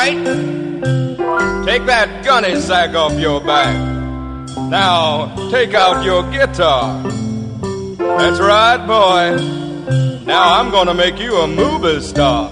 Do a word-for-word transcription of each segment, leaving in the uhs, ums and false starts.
right. Take that gunny sack off your back. Now, take out your guitar. That's right, boy. Now I'm gonna make you a movie star.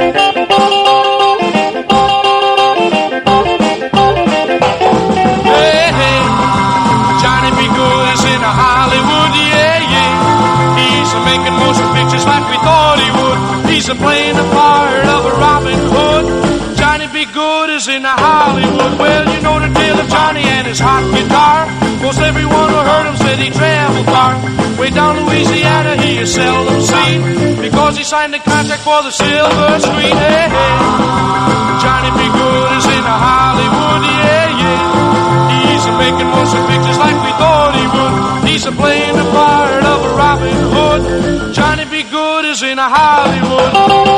Hey, hey, Johnny B. Good is in Hollywood, yeah, yeah. He's making motion pictures like we thought he would. He's playing the part of a Robin Hood. Johnny B. Good is in Hollywood. Well, you know the tale of Johnny and his hot guitar. Most everyone who heard him said he traveled far. Way down Louisiana he is seldom seen, because he signed a contract for the silver screen. Hey, hey, Johnny B. Good is in Hollywood, yeah, yeah. He's making motion pictures like we thought he would. He's playing the part of a Robin Hood. Johnny B. Good is in Hollywood.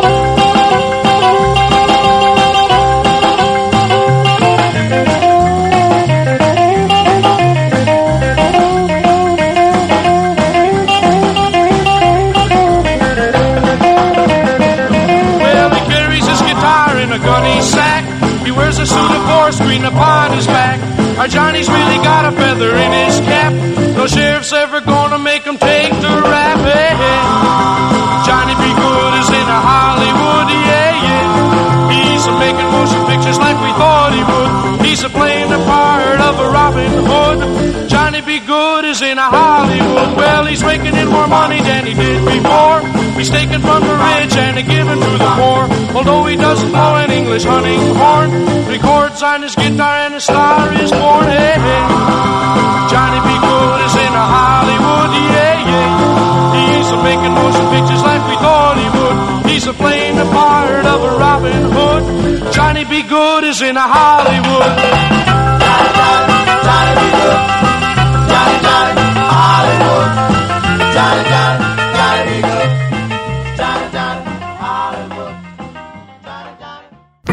A gunny sack. He wears a suit of forest green upon his back. Our Johnny's really got a feather in his cap. No sheriff's ever gonna make him take the rap. Hey, hey. Johnny B. Good is in Hollywood, yeah, yeah. He's making motion pictures like we thought he would. He's playing the part of a Robin Hood. Johnny B. Good is in Hollywood. Well, he's raking in more money than he did before. He's taking from the rich and giving to the poor. Although he doesn't blow an English hunting horn, records on his guitar and a star is born. Hey, hey. Johnny B. Good is in Hollywood, yeah, yeah. He's making motion pictures like we thought he would. He's playing the part of a Robin Hood. Johnny B. Good is in Hollywood. Johnny, Johnny, Johnny B. Good. Johnny, Johnny, Hollywood. Johnny, Johnny, Johnny B. Good. Johnny, Johnny, Hollywood. Johnny, Johnny.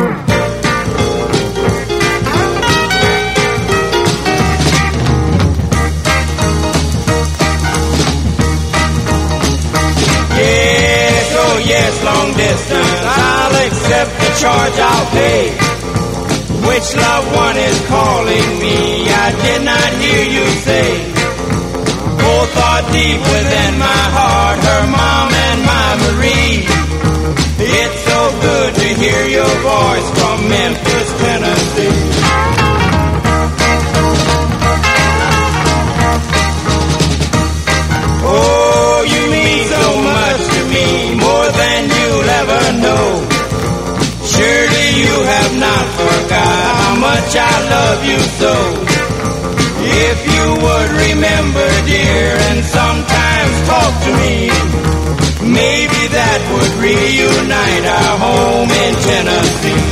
Yes, oh yes, long distance. I'll accept the charge, I'll pay. Which loved one is calling me? I did not hear you say. Both are deep within my heart, her mom and my Marie. It's so good to hear your voice from Memphis, Tennessee. Oh, you mean so much to me, more than you'll ever know. Surely you have not forgot how much I love you so. If you would remember, dear, and sometimes talk to me, maybe that would reunite our home in Tennessee.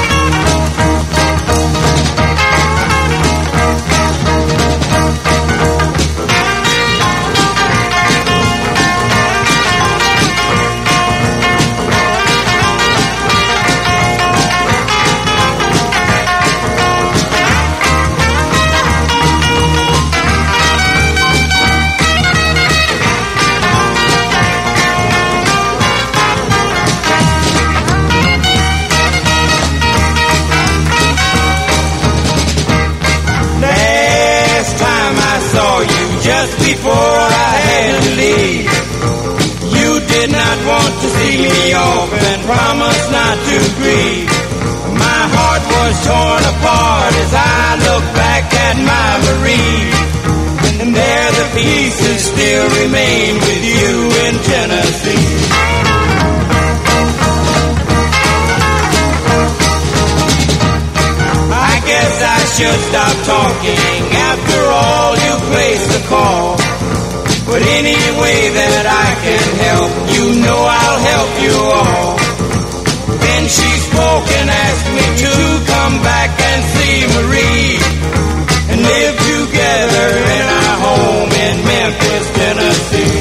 Just before I had to leave, you did not want to see me off and promised not to grieve. My heart was torn apart as I look back at my Marie, and there the pieces still remain with you in Tennessee. I guess I should stop talking. After all, you placed the call. But any way that I can help, you know I'll help you all. Then she spoke and asked me to come back and see Marie and live together in our home in Memphis, Tennessee.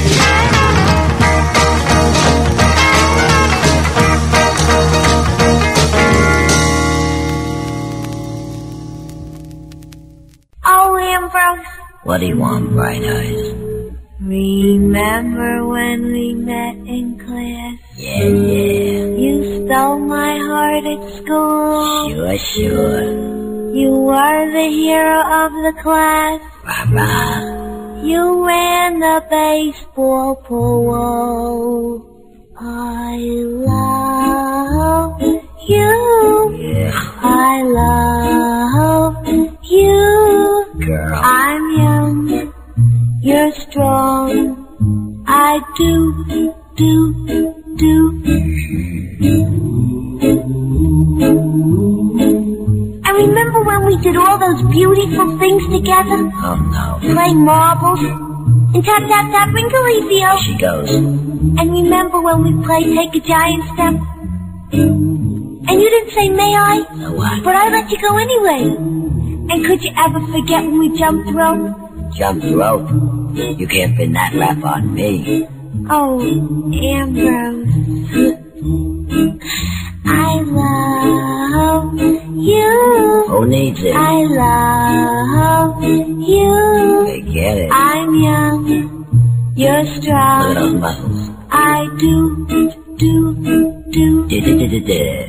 What do you want, Bright Eyes? Remember when we met in class? Yeah, yeah. You stole my heart at school. Sure, sure. You were the hero of the class. Rah-rah. You ran the baseball pool. I love you. Yeah. I love you. Girl. I'm young. You're strong. I do, do, do. I remember when we did all those beautiful things together. Oh, no. Play marbles and tap, tap, tap, Ringalivio. She goes. And remember when we played Take a Giant Step? And you didn't say, may I? No, what? But I let you go anyway. And could you ever forget when we jumped rope? Jumped rope? You can't pin that rap on me. Oh, Ambrose. I love you. Who needs it? I love you. Forget it. I'm young. You're Look at strong. those muscles. I do, do, do. Da-da-da-da-da.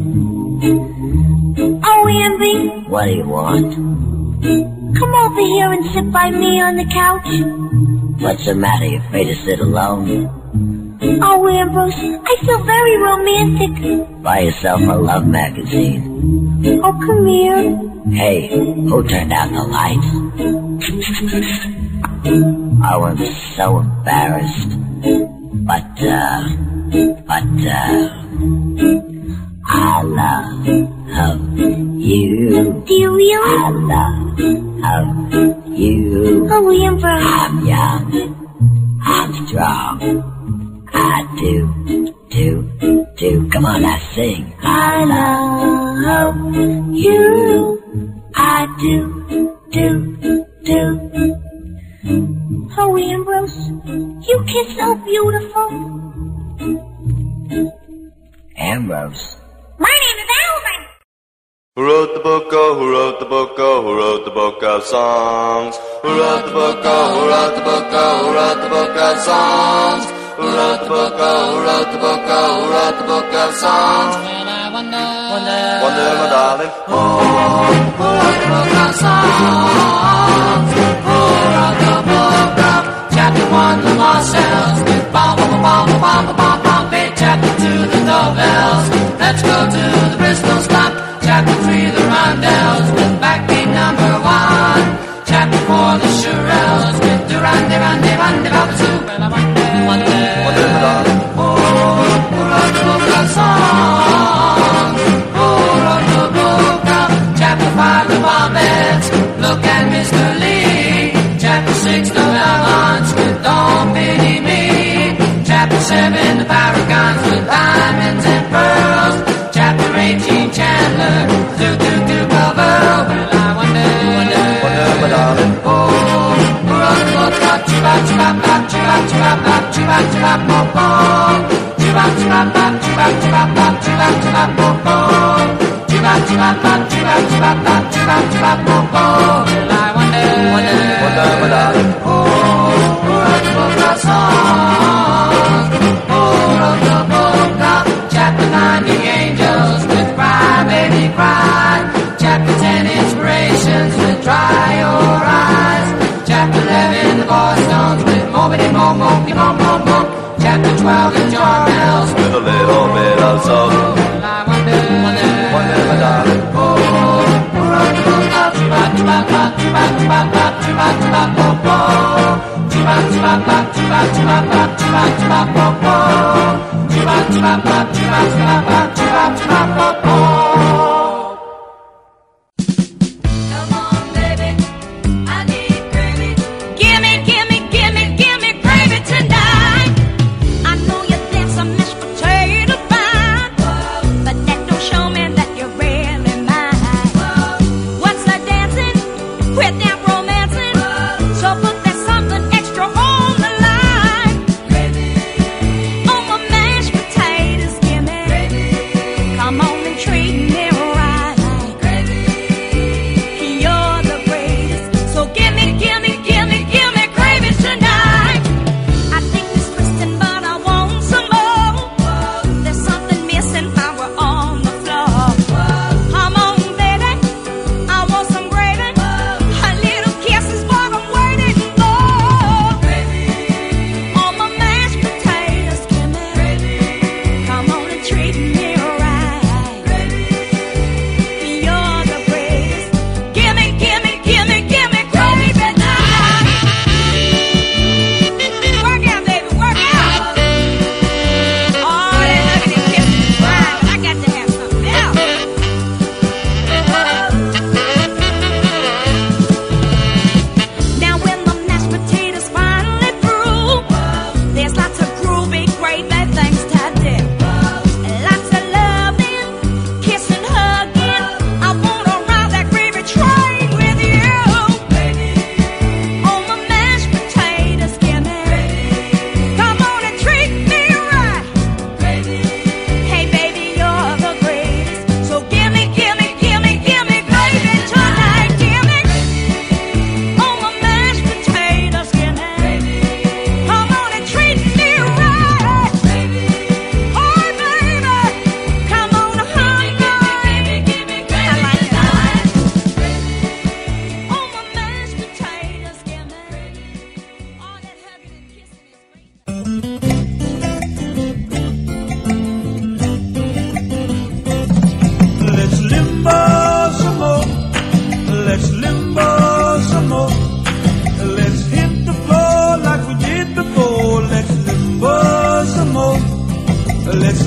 Oh, Amby, What do you want? come over here and sit by me on the couch. What's the matter? You afraid to sit alone? Oh, Ambrose, I feel very romantic. Buy yourself a love magazine. Oh, come here. Hey, who turned out the lights? Oh, I'm so embarrassed. But, uh, but, uh, I love, love you. Do you I really? love, love you. Oh, Ambrose. I'm young. I'm strong. I do, do, do. Come on, now sing. I love you. I do, do, do. Oh, Ambrose, you kiss so beautiful. Ambrose. My name is Alvin. Who wrote the book, oh, who wrote the book, oh, who wrote the book of songs? Who wrote the book, oh, who wrote the book, oh, who wrote the book of songs? Who wrote the book, oh, who wrote the book, oh, who wrote the book of songs? Well, I wonder, wonder, Wonder, my darling. who wrote the book of songs? Who wrote the book of chapter one, the Marcells? Bom, bom, bom, bom, bom, bom, bom, bom, chapter two, the doorbells. Let's go to the Bristol stop. Chapter three, the Rondells. With backbeat number one. Chapter four, the Shirelles. With Durand, Durand, Durand, Durand, Durand, well, I wonder, wonder, Wonder, my darling. who wrote the book of songs? Who wrote the book of chapter five, the Wombats? Look at Mister Lee. Chapter six, the Valance with Don't Pity Me. Chapter seven, the Paragons with diamonds and pearls. Chapter eighteen, Chandler, do do do cover. Well, I wonder, wonder, Wonder, my darling. who wrote the book of Chibab, Chibab, Bab, Chibab, Chibab, Bab, Chibab, Chibab, Bop, Bop. Chibab, Chibab, Bab, Chibab, Chibab, Bab, Chibab, Chibab, Bop, Bop. Chibab, Chibab, Bab, Chibab, Chibab, Bab, Chibab, Chibab, Bop, Bop. Well, I wonder, wonder, Wonder, my darling. who wrote the book of songs? Who wrote the book of chapter nine, the angels with Cry Baby Cry? Chapter ten, inspirations with Dry Your Eyes. Chapter eleven, the Boston's with Moby Mo Mo Mo Mo Mo. Chapter twelve, the Jarmels With a little bit of soul. Well, I wonder, wonder, Wonder, my darling. who wrote the book of Chibab, Chibab, Bab, Chibab, Chibab, Bab, Chibab, Chibab, Bop, Bop. Chibab, Chibab, Bab, Chibab, Chibab, Bab, Chibab, Chibab, Bop, Bop. Chibab, Chibab, Bab, Chibab, Chibab, Bab, Chibab, Chibab, Bop, Bop. Come on, baby, I need gravy. Gimme, gimme, gimme, gimme gravy tonight. I know you think some mashed potato fine, but that don't show me that you're really mine. What's the dancing? Quit that romancing. So put that something extra on the line. On my mashed potatoes, gimme. Come on and treat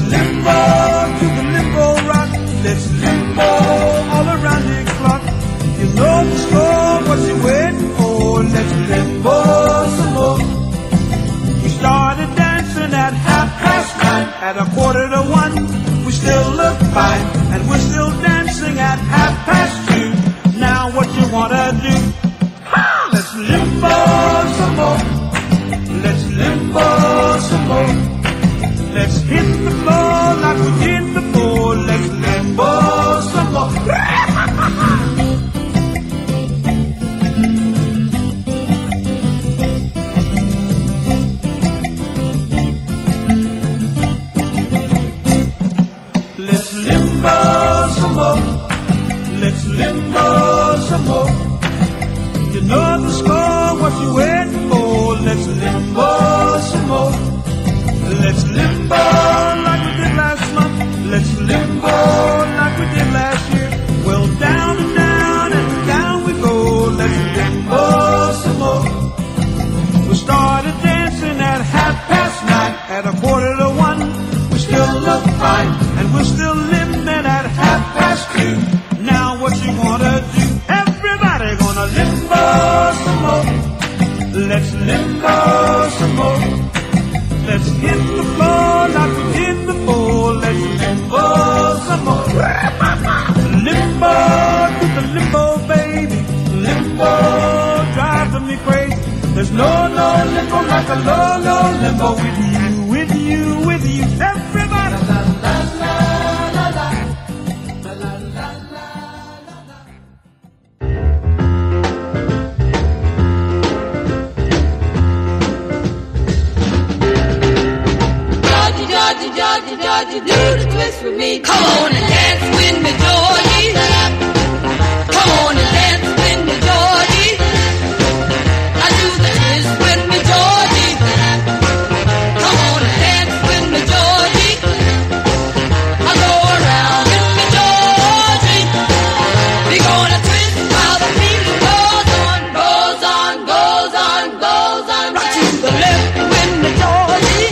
limbo to the limbo rock. Let's limbo all around the clock. You know the score, what you waiting for? Let's limbo some more. We started dancing at half past nine. At a quarter to one, we still look fine. And we're still dancing at half past two. Now what you wanna do? Let's limbo some more. Let's limbo some more. Let's hit the floor like we did before. Let's limbo some more. Let's limbo some more. Let's limbo some more. You know the score, what you waiting for? Let's limbo some more. Let's limbo like we did last month. Let's limbo like we did last year. Well, down and down and down we go. Let's limbo some more. We started dancing at half past nine. At a quarter to one, we still look fine. And we're still limping at half past two. Now what you wanna do? Everybody gonna limbo some more. Let's limbo some more. Let's hit the floor like we did before. Let's limbo some more. Limbo to the limbo, baby. Limbo driving me crazy. There's no, no limbo like a low, low limbo with you, with you, with you. Everybody. La, la, la, la, la. La, la, la, la, la. Georgie, Georgie, Georgie, do the twist with me. Come on and dance with me, Georgie. Come on and dance with me, Georgie. I do the twist with me, Georgie. Come on and dance with me, Georgie. I go around with me, Georgie. We gonna twist while the feeling goes on, goes on, goes on, goes on. Right to the left with me, Georgie.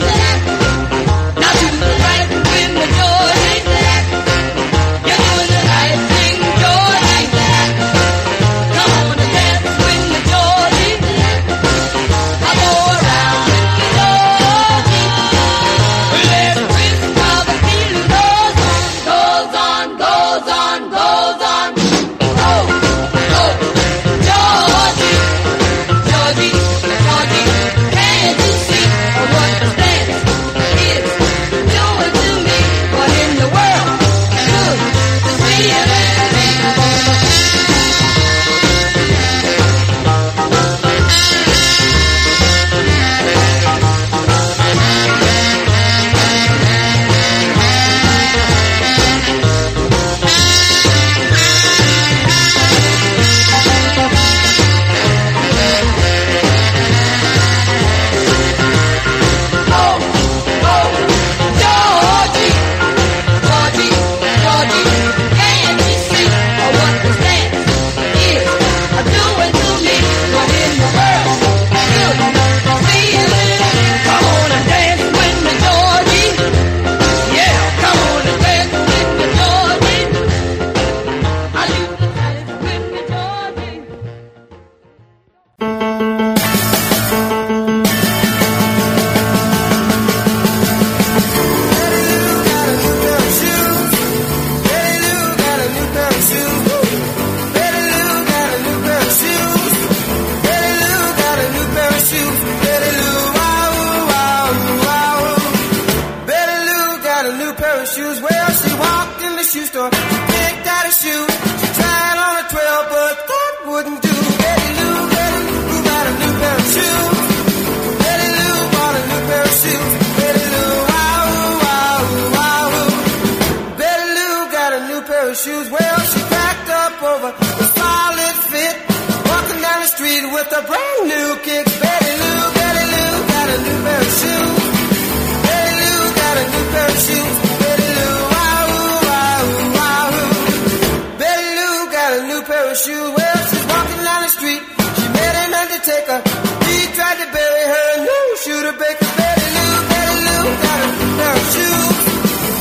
Shooter Baker, Betty Lou, Betty Lou got a new pair of shoes.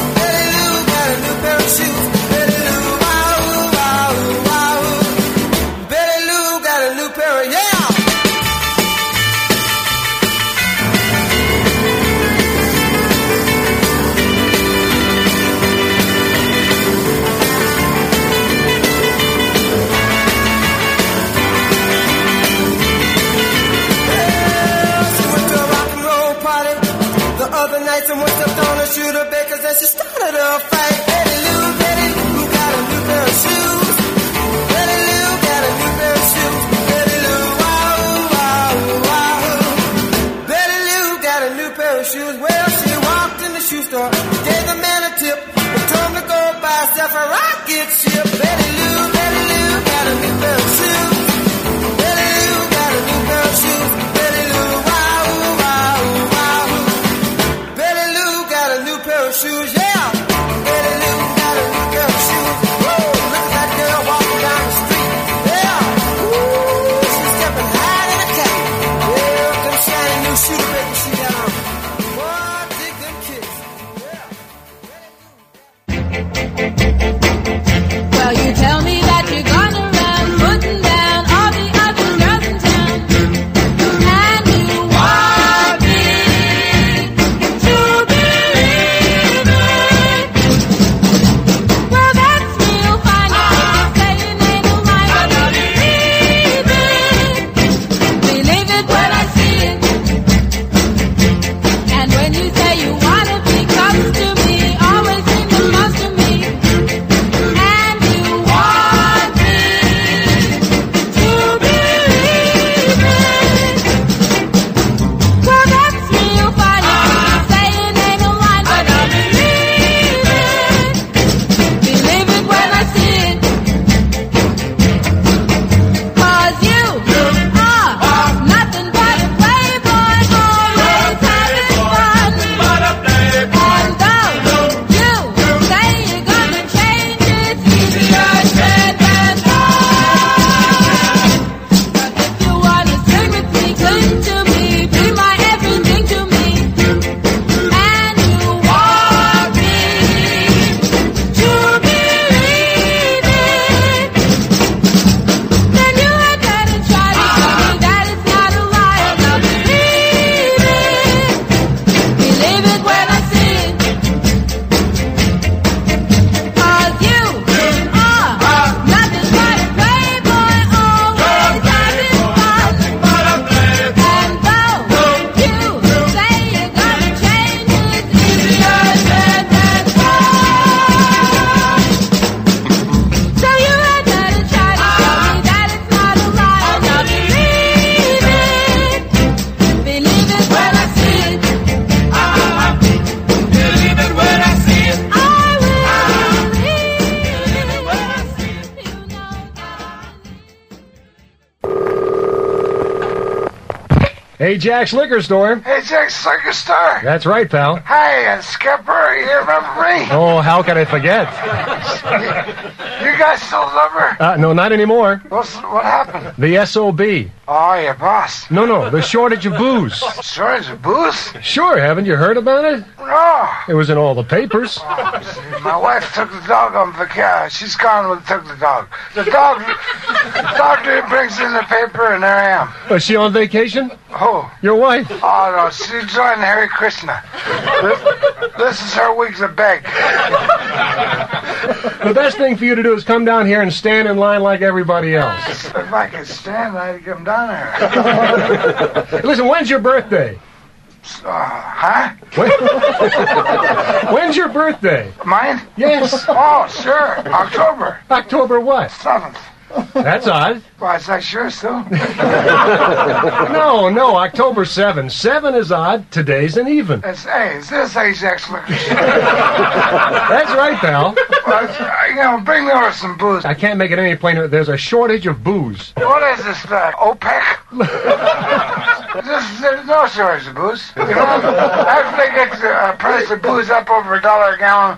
Well, she started a fight. Betty Lou, Betty Lou got a new pair of shoes. Betty Lou got a new pair of shoes. Betty Lou, wow, wow, wow. Betty Lou got a new pair of shoes. Well, she walked in the shoe store, gave the man a tip, and told him to go buy herself a rocket ship. Betty Lou, Betty Lou got a new pair of shoes. Betty Lou got a new pair of shoes. Betty Lou, wow, wow, wow. Betty Lou got a new pair of shoes, yeah. Betty Lou got a new pair of shoes. Woo! Look at that girl walking down the street, yeah. Woo! She's stepping high in a cat. Yeah, with them shiny new shoes, baby, she got on. Boy, dig them kicks, yeah. Well, you tell me that you're gone around putting down all the other girls in town, and you want me to believe it. Well, that's real fine. You're saying ain't no lie, but believe it. Believe it when I see it. And when you say you wanna be close to me, always seem the most to me. And you want me to believe it. Well, that's real fine. You're saying ain't no lie, but believe it. Believe it when I see it. 'Cause you are nothing but a playboy, always having fun. And though you say you're gonna change, it's easier said than done. But if you wanna stay with me, cling to me, be my everything to me, and you want me to believe it, then you had better try to show me that it's not a lie. And I'll believe it. Believe it when I see it. 'Cause you are nothing but a playboy, always having fun. And though you say you're gonna change, it's easier said than done. So you had better try to show me that it's not a lie. And I'll believe it. Believe it when I see it. Believe it when I see it. I will believe it when I see it. You know Hey, Jack's Liquor Store. Hey, Jack's Liquor Store. That's right, pal. Hey, uh, Skipper, you remember me? Oh, how can I forget? You guys still number? Uh, no, not anymore. What's, what happened? The S O B. Oh, your boss. No, no, the shortage of booze. Shortage of booze? Sure, haven't you heard about it? No. It was in all the papers. My wife took the dog on vacation. She's gone with took the dog. The dog, the doctor brings in the paper, and there I am. Was she on vacation? Oh. Your wife? Oh, no, she joined Hare Krishna. This, this is her week to beg. The best thing for you to do is come down here and stand in line like everybody else. If I could stand, I'd come down there. Listen, when's your birthday? Uh, huh? When? When's your birthday? Mine? Yes. Oh, sure. October. October what? seventh. That's odd. Why, is that sure, Stu? No, no, October seventh. Seven is odd. Today's an even. It's, hey, is this Ajax Liquor Store? That's right, pal. Well, you know, bring me over some booze. I can't make it any plainer. There's a shortage of booze. What is this, uh, OPEC? This, there's no shortage of booze. You know, after they get the uh, price of booze up over a dollar a gallon,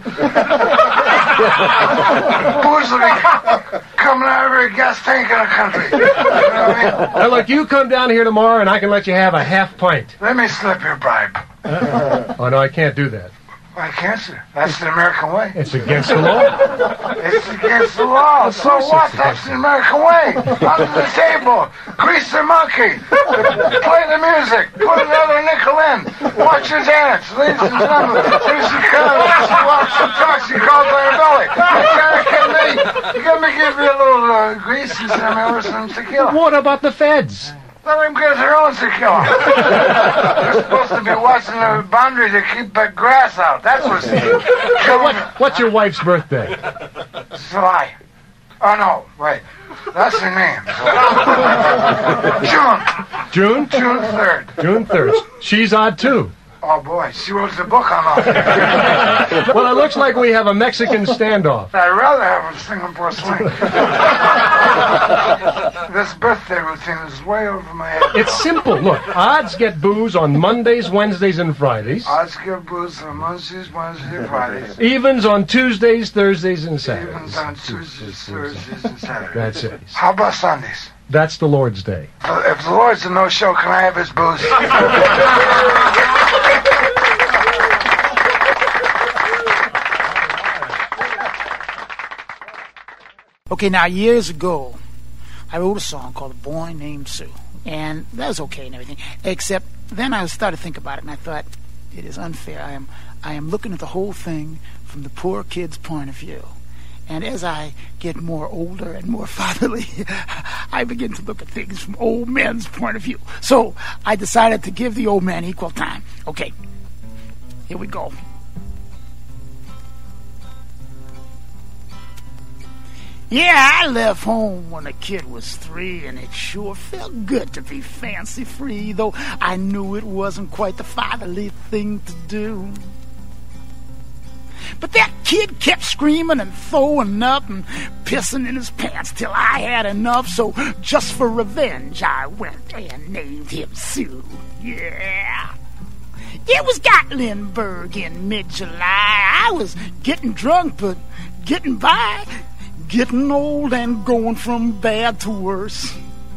booze will be coming out of every gas tank in the country. You know what I mean? Now, look, you come down here tomorrow and I can let you have a half pint. Let me slip your bribe. Oh, no, I can't do that. Why can't you? That's the American way. It's against the law. It's against the law. So what? That's the American way. Under the table. Grease the monkey. Play the music. Put another nickel in. Watch her dance. Ladies and gentlemen, here she comes. She walks, she talks, she calls on her belly. Can me, let me give you a little uh, grease and some, some tequila. What about the feds? Let them get their own secure. They're supposed to be watching the boundary to keep the grass out. That's what's killing What, them. what's your wife's birthday? July. Oh, no, wait. That's her name. June. June? June third. June third. She's odd, too. Oh, boy, she wrote the book on all that. Well, it looks like we have a Mexican standoff. I'd rather have a Singapore sling. This birthday routine is way over my head. It's simple. Look, odds get booze on Mondays, Wednesdays, and Fridays. Odds get booze on Mondays, Wednesdays, Fridays. Evens on Tuesdays, Thursdays, and Saturdays. Evens on Tuesdays, Thursdays, and Saturdays. That's it. How about Sundays? That's the Lord's Day. If the Lord's a no-show, can I have his booze? Okay, now years ago, I wrote a song called A Boy Named Sue. And that was okay and everything. Except then I started to think about it, and I thought, it is unfair. I am I am looking at the whole thing from the poor kid's point of view. And as I get more older and more fatherly, I begin to look at things from old men's point of view. So I decided to give the old man equal time. Okay, here we go. Yeah, I left home when the kid was three, and it sure felt good to be fancy-free, though I knew it wasn't quite the fatherly thing to do. But that kid kept screaming and throwing up and pissing in his pants till I had enough, so just for revenge, I went and named him Sue. Yeah. It was Gatlinburg in mid-July. I was getting drunk, but getting by. Getting old and going from bad to worse.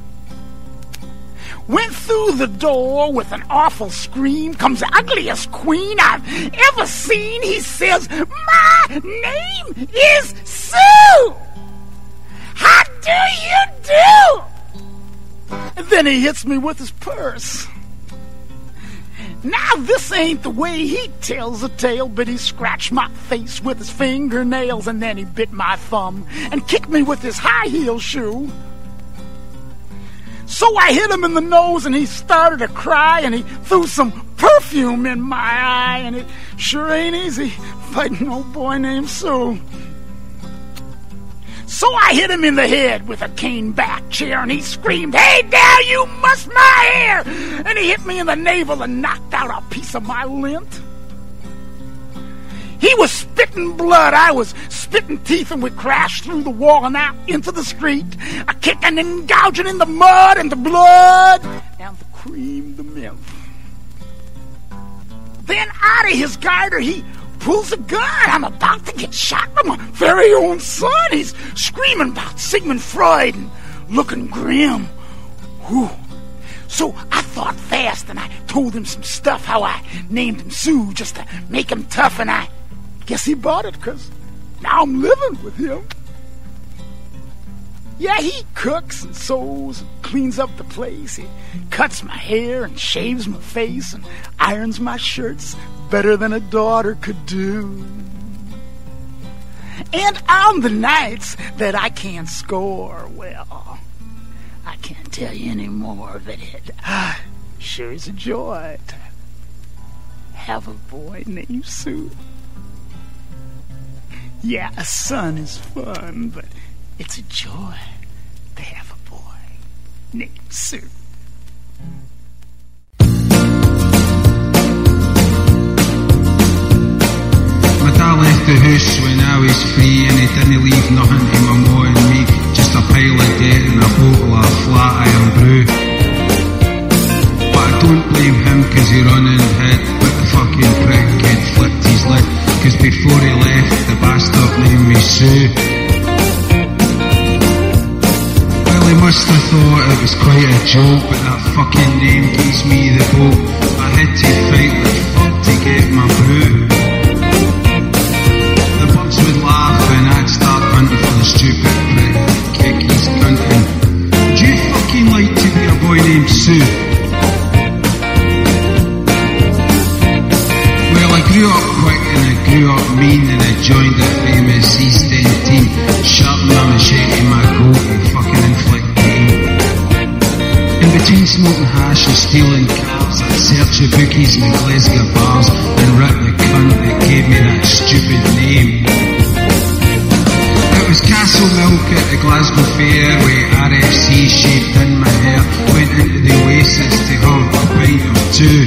Went through the door with an awful scream. Comes the ugliest queen I've ever seen. He says, "My name is Sue. How do you do?" And then he hits me with his purse. Now this ain't the way he tells the tale, but he scratched my face with his fingernails, and then he bit my thumb and kicked me with his high heel shoe. So I hit him in the nose, and he started to cry, and he threw some perfume in my eye, and it sure ain't easy fighting an old boy named Sue. So I hit him in the head with a cane-back chair, and he screamed, "Hey, Dad, you mussed my hair!" And he hit me in the navel and knocked out a piece of my lint. He was spitting blood, I was spitting teeth, and we crashed through the wall and out into the street, a kicking and gouging in the mud and the blood and the cream, the mint. Then out of his garter, he pulls a gun. I'm about to get shot by my very own son. He's screaming about Sigmund Freud and looking grim. Whew. So I thought fast, and I told him some stuff, how I named him Sue just to make him tough, and I guess he bought it, because now I'm living with him. Yeah, he cooks and sews and cleans up the place. He cuts my hair and shaves my face and irons my shirts better than a daughter could do. And on the nights that I can't score, well, I can't tell you any more, but it sure is a joy to have a boy named Sue. Yeah, a son is fun, but it's a joy to have a boy named Sue. My dad left the house when I was free, and he didn't leave nothing to my ma and me, just a pile of debt and a bottle of flat iron brew. But I don't blame him, cause he run and hid, but the fucking prick had flipped his lid, cause before he left, the bastard named me Sue. Well, he must have thought it was quite a joke, but that fucking name gives me the boat. I had to fight like fuck to get my brew. The bugs would laugh and I'd start hunting for the stupid prick, kick his cunt in. Would you fucking like to be a boy named Sue? Well, I grew up quick and I grew up mean, and I joined the famous East End team, sharpened my machete, my goat, and fucking inflict pain. In between smoking Jakey's in the Glasgow bars and rip the cunt that gave me that stupid name. It was Castle Milk at the Glasgow Fair with R F C shaved in my hair, went into the Oasis to have a pint or two.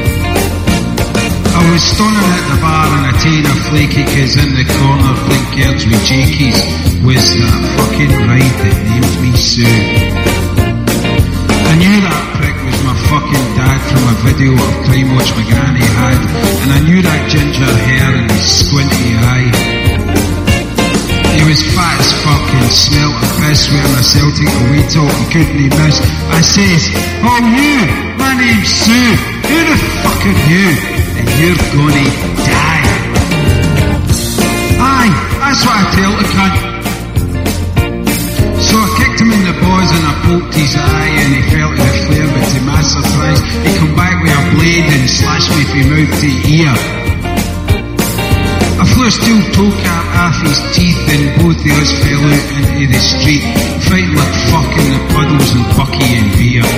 I was stunning at the bar and I taken a flaky cause in the corner Blinker's with Jakey's was that fucking ride that named me Sue. I knew that prick was my fucking dad from a video of Crime Watch my granny had, and I knew that ginger hair and his squinty eye. He was fat as fuck and smelt of piss wearing a Celtic away top he couldn't he miss. I says, oh you, my name's Sue, who the fuck are you? And you're gonna die. Aye, that's what I tell the cunt. So I kicked him in the balls and I poked his eye and he fell to the flare, but to my surprise he come back with a blade and slashed me from mouth to ear. I flew a steel toe cap off his teeth and both of us fell out into the street, fighting like fucking the puddles and Bucky and beer.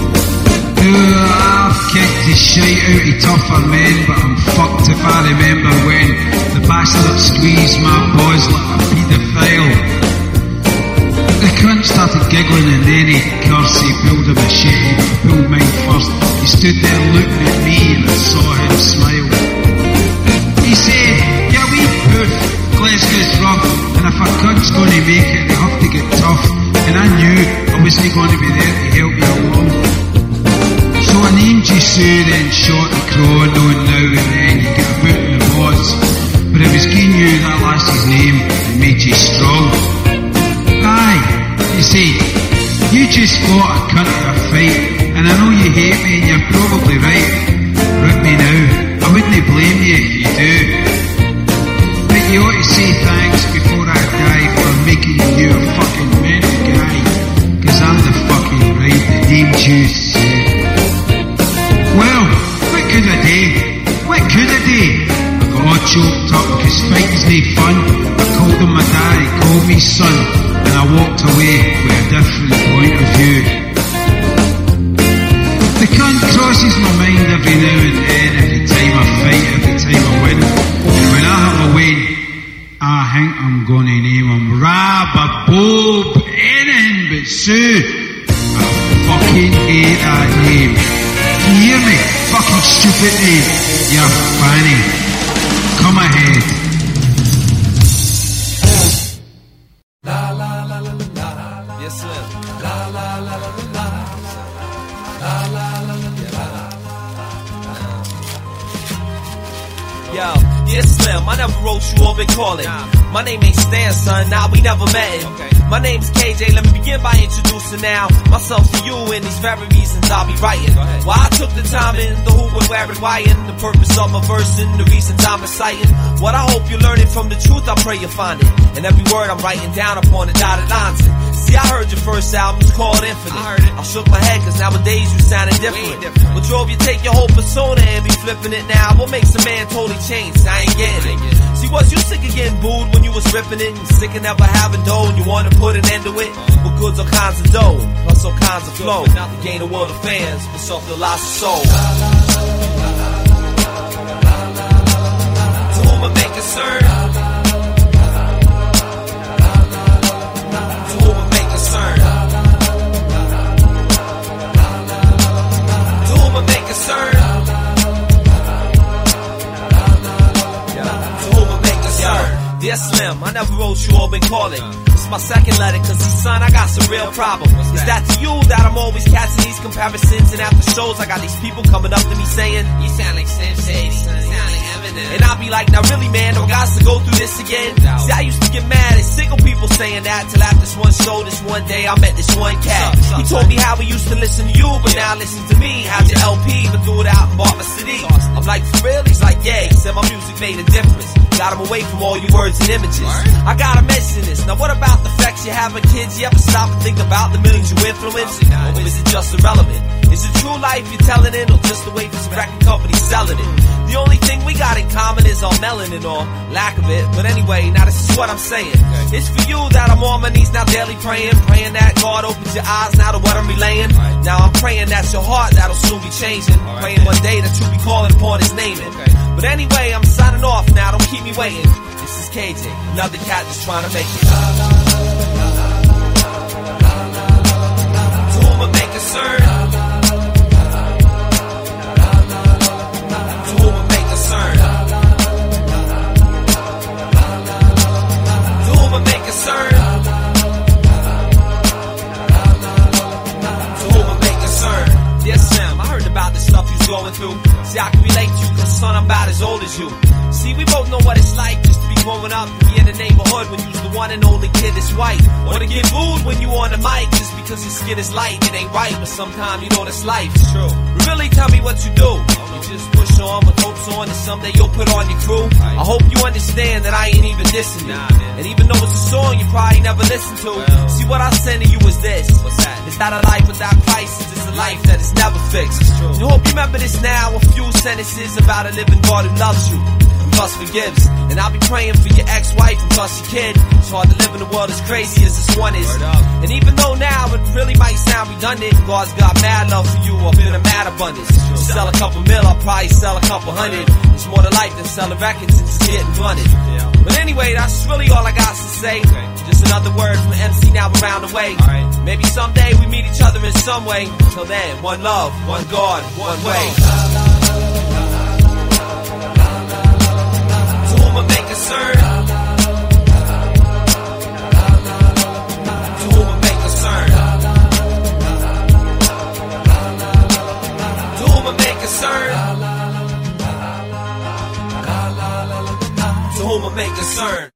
I've kicked the shite out of tougher men, but I'm fucked if I remember when the bastard squeezed my balls like a paedophile. The cunt started giggling and then he cursed. He pulled a machete, but I pulled mine first. He stood there looking at me and I saw him smile. He said, yeah, wee poof, Glasgow's rough, and if a cunt's going to make it, they have to get tough. And I knew I wasn't going to be there to help you along. So I named you Sue, then shot the crow, knowing now and then you get a boot in the balls. But it was giving you that lass's name that made you strong. Aye, you see, you just fought a cunt at a fight, and I know you hate me and you're probably right. Rip me now, I wouldn't blame you if you do. But you ought to say thanks before I die for making you a fucking mental guy, cause I'm the fucking right that named you Sue. Well, what could I do? What could I do? I got all choked up because fighting's no fun. I called him my dad, he called me son, and I walked away with a different point of view. The cunt crosses my mind every now and then, every time I fight, every time I win. And when I have a win, I think I'm gonna name him Rababob, anything but Sue. I fucking hate that name. Can you hear me? Fucking stupid name. You fanny. Come ahead. La la la la la. Yes, sir. La la la la la. La la la la la. Yo, yes, Slim. I never wrote you or been calling. My name ain't Stan, son. Nah, we never met. Okay. My name's K J, let me begin by introducing now myself to you and these very reasons I'll be writing. Why I took the time in, the who and where and why, and the purpose of my verse and the reasons I'm reciting. What I hope you're learning from the truth, I pray you find it. And every word I'm writing down upon the dotted lines. See, I heard your first album's called Infinite. I heard it. I shook my head cause nowadays you sounding different. different. What drove you take your whole persona and be flipping it now? What makes a man totally change? I ain't getting it. See, was you sick of getting booed when you was ripping it? And sick of never having dough and you wanna put an end to it? With goods all kinds of dough, plus all kinds of flow. You gain a world of fans, but suffer the loss of soul. To whom it may concern, to whom it may concern, to whom it may concern, to whom it may concern. Dear Slim, I never wrote you or been calling. It's my second letter, cause see, son, I got some real problems. Is that to you that I'm always catching these comparisons? And after shows, I got these people coming up to me saying, you sound like Slim Shady, you sound like Eminem. And I'll be like, now really, man, don't got to go through this again. See, I used to get mad at single people saying that, till after this one show, this one day, I met this one cat. He told me how he used to listen to you, but now listen to me. How'd your L P, but threw it out and bought my C D. I'm like, for real? He's like, yeah. He said my music made a difference. Got him away from all you words and images. I gotta mention this. Now what about the facts you have with kids? You ever stop and think about the millions you influence? Or is it just irrelevant? Is it true life you're telling it, or just the way this record company selling it? The only thing we got in common is our melanin, or lack of it. But anyway, now this is what I'm saying. It's for you that I'm on my knees now daily praying, praying that God opens your eyes now to what I'm relaying. Now I'm praying that's your heart that'll soon be changing. Praying one day that you'll be calling upon his name. But anyway, I'm signing off now, don't keep me waiting. This is K J, another cat just trying to make it. To whom it may concern, to whom it may concern, to whom it may concern, to whom it may concern. Dear Sam, I heard about the stuff you're going through. See, I can relate to you, cause son, I'm about as old as you. See, we both know what it's like just to be growing up and be in the neighborhood when you're the one and only kid that's white. Or to get booed when you on the mic just because your skin is light. It ain't right, but sometimes you know this life. It's true. Really tell me what you do. You just push on with hopes on that someday you'll put on your crew. I hope you understand that I ain't even dissing you. And even though it's a song you probably never listened to, see what I send to you is this. What's that? It's not a life without Christ, it's a life that is never fixed. You hope you remember this now, a few sentences about a living God who loves you and plus forgives. And I'll be praying for your ex-wife and plus your kid. It's hard to live in a world as crazy as this one is. And even though now it really might sound redundant, God's got mad love for you up in a mad abundance. You sell a couple mil, I'll probably sell a couple hundred. It's more to life than selling records and just getting blunted. But anyway, that's really all I got to say. Just another word from M C now around the way. Maybe someday we meet each other in some way. Till then, one love, one God, one way. To whom it may concern, to whom it may concern, to whom it may concern, to whom it may concern.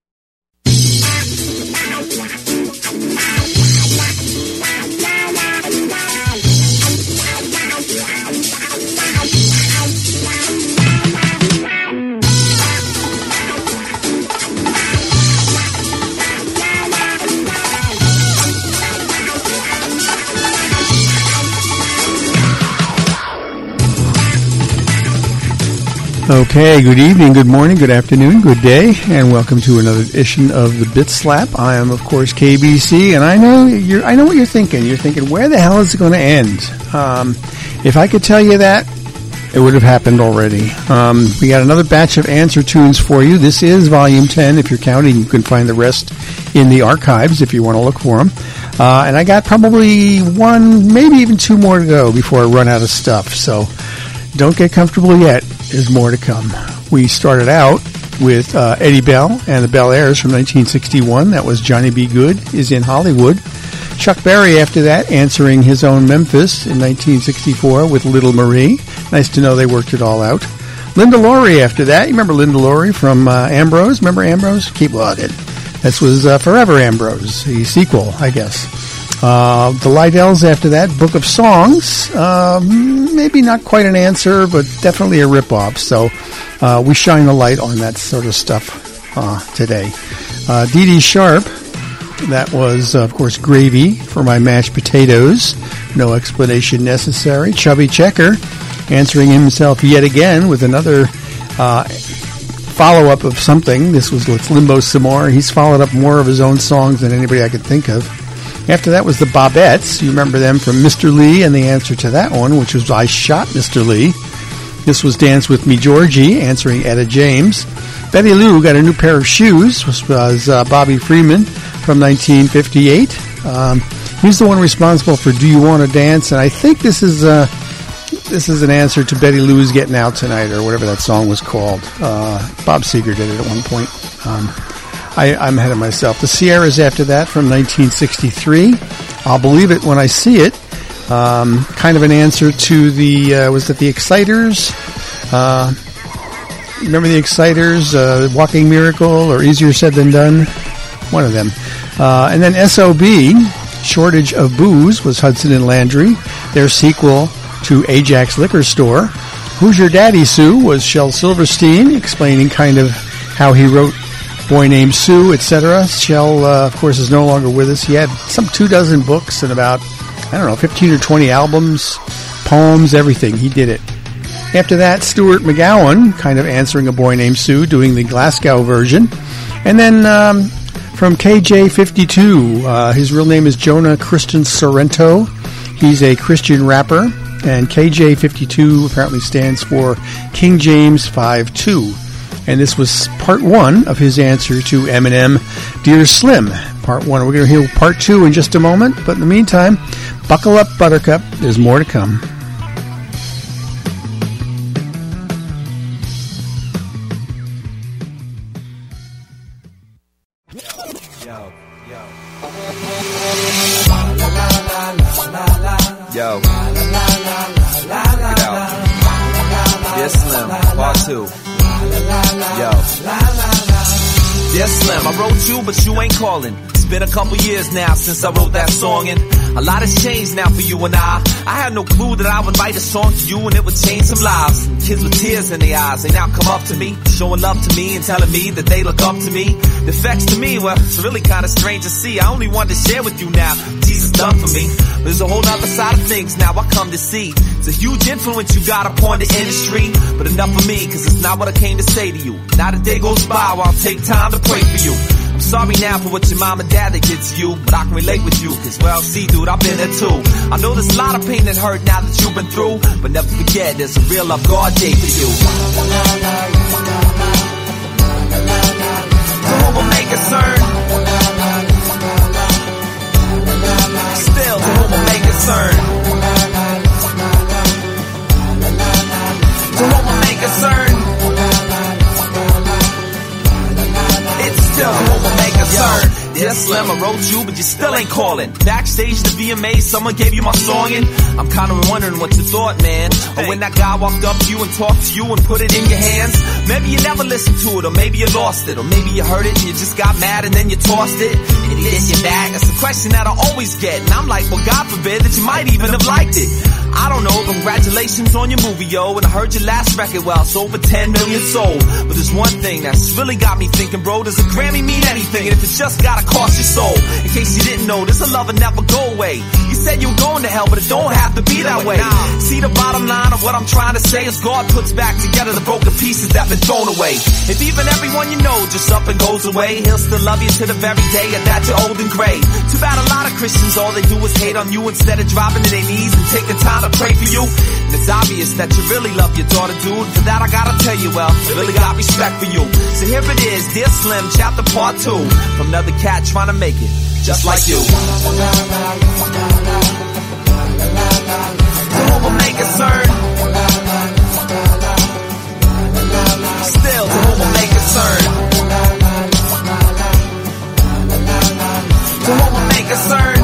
Okay, good evening, good morning, good afternoon, good day, and welcome to another edition of the Bit Slap. I am, of course, K B C, and I know you're. I know what you're thinking. You're thinking, where the hell is it going to end? Um, if I could tell you that, it would have happened already. Um, we got another batch of answer tunes for you. This is Volume ten. If you're counting, you can find the rest in the archives if you want to look for them. Uh, and I got probably one, maybe even two more to go before I run out of stuff. So don't get comfortable yet. There's more to come. We started out with uh, Eddie Bell and the Bel Airs from nineteen sixty-one. That was Johnny B. Good is in Hollywood. Chuck Berry after that, answering his own Memphis in nineteen sixty-four with Little Marie. Nice to know they worked it all out. Linda Laurie after that. You remember Linda Laurie from uh, Ambrose? Remember Ambrose? Keep well, I did. This was uh, Forever Ambrose, the sequel, I guess. Uh, the Lydells after that, Book of Songs, uh, maybe not quite an answer, but definitely a ripoff. So uh, we shine the light on that sort of stuff uh, today. Uh, Dee Dee Sharp, that was, uh, of course, Gravy for My Mashed Potatoes. No explanation necessary. Chubby Checker, answering himself yet again with another uh, follow-up of something. This was Let's Limbo Some More. He's followed up more of his own songs than anybody I could think of. After that was the Bobettes. You remember them from Mister Lee, and the answer to that one, which was I Shot Mister Lee. This was Dance With Me Georgie, answering Etta James. Betty Lou got a new pair of shoes, which was uh, Bobby Freeman from nineteen fifty-eight. Um, he's the one responsible for Do You Want to Dance? And I think this is uh, this is an answer to Betty Lou's Getting Out Tonight, or whatever that song was called. Uh, Bob Seger did it at one point. Um, I, I'm ahead of myself. The Sierras after that from nineteen sixty-three. I'll believe it when I see it. Um, kind of an answer to the, uh, was it the Exciters? Uh, remember the Exciters? Uh, Walking Miracle or Easier Said Than Done? One of them. Uh, and then S O B, Shortage of Booze, was Hudson and Landry. Their sequel to Ajax Liquor Store. Who's Your Daddy, Sue? Was Shel Silverstein, explaining kind of how he wrote Boy Named Sue, et cetera. Shel, uh, of course, is no longer with us. He had some two dozen books and about, I don't know, fifteen or twenty albums poems, everything. He did it. After that, Stuart McGowan, kind of answering A Boy Named Sue, doing the Glasgow version. And then um, from K J fifty-two, uh, his real name is Jonah Christian Sorrento. He's a Christian rapper, and K J fifty-two apparently stands for King James five two. And this was part one of his answer to Eminem, Dear Slim, part one. We're going to hear part two in just a moment, but in the meantime, buckle up, Buttercup. There's more to come. Yo, check it out. Dear Slim, part two. Yo, Dear Slim, I wrote you, but you ain't calling. It's been a couple years now since I wrote that song, and a lot has changed now for you and I. I had no clue that I would write a song to you and it would change some lives. Kids with tears in their eyes, they now come up to me, showing love to me and telling me that they look up to me. The effects to me, well, it's really kind of strange to see. I only wanted to share with you now Jesus done for me. But there's a whole other side of things now I come to see. It's a huge influence you got upon the industry, but enough for me, cause it's not what I came to say to you. Not a day goes by where I'll take time to pray for you. I'm sorry now for what your mom and dad they did to you, but I can relate with you, cause well, see dude, I've been there too. I know there's a lot of pain and hurt now that you've been through, but never forget there's a real love God gave to you. To whom will make concern, still to whom will make concern, to whom will make concern, it's still to whom will make concern. Dear Slim, I wrote you, but you still ain't calling. Backstage to V M A, someone gave you my song, and I'm kinda wondering what you thought, man. Or when that guy walked up to you and talked to you and put it in your hands. Maybe you never listened to it, or maybe you lost it, or maybe you heard it and you just got mad and then you tossed it, and he hit you back. That's a question that I always get, and I'm like, well, God forbid that you might even have liked it. I don't know, congratulations on your movie, yo, and I heard your last record, well, it's over ten million sold. But there's one thing that's really got me thinking, bro, does a Grammy mean anything? And if it just gotta cost your soul, in case you didn't know, this a love will never go away. You said you were going to hell, but it don't have to be that way. See, the bottom line of what I'm trying to say is God puts back together the broken pieces that been thrown away. If even everyone you know just up and goes away, he'll still love you to the very day that you're old and gray. Too bad a lot of Christians, all they do is hate on you instead of dropping to their knees and taking time to pray for you. And it's obvious that you really love your daughter, dude. For that I gotta tell you, well, I really got respect for you. So here it is, Dear Slim, chapter part two, from another cat trying to make it just like you. To whom will make concern, still to whom will make concern, to whom will make concern,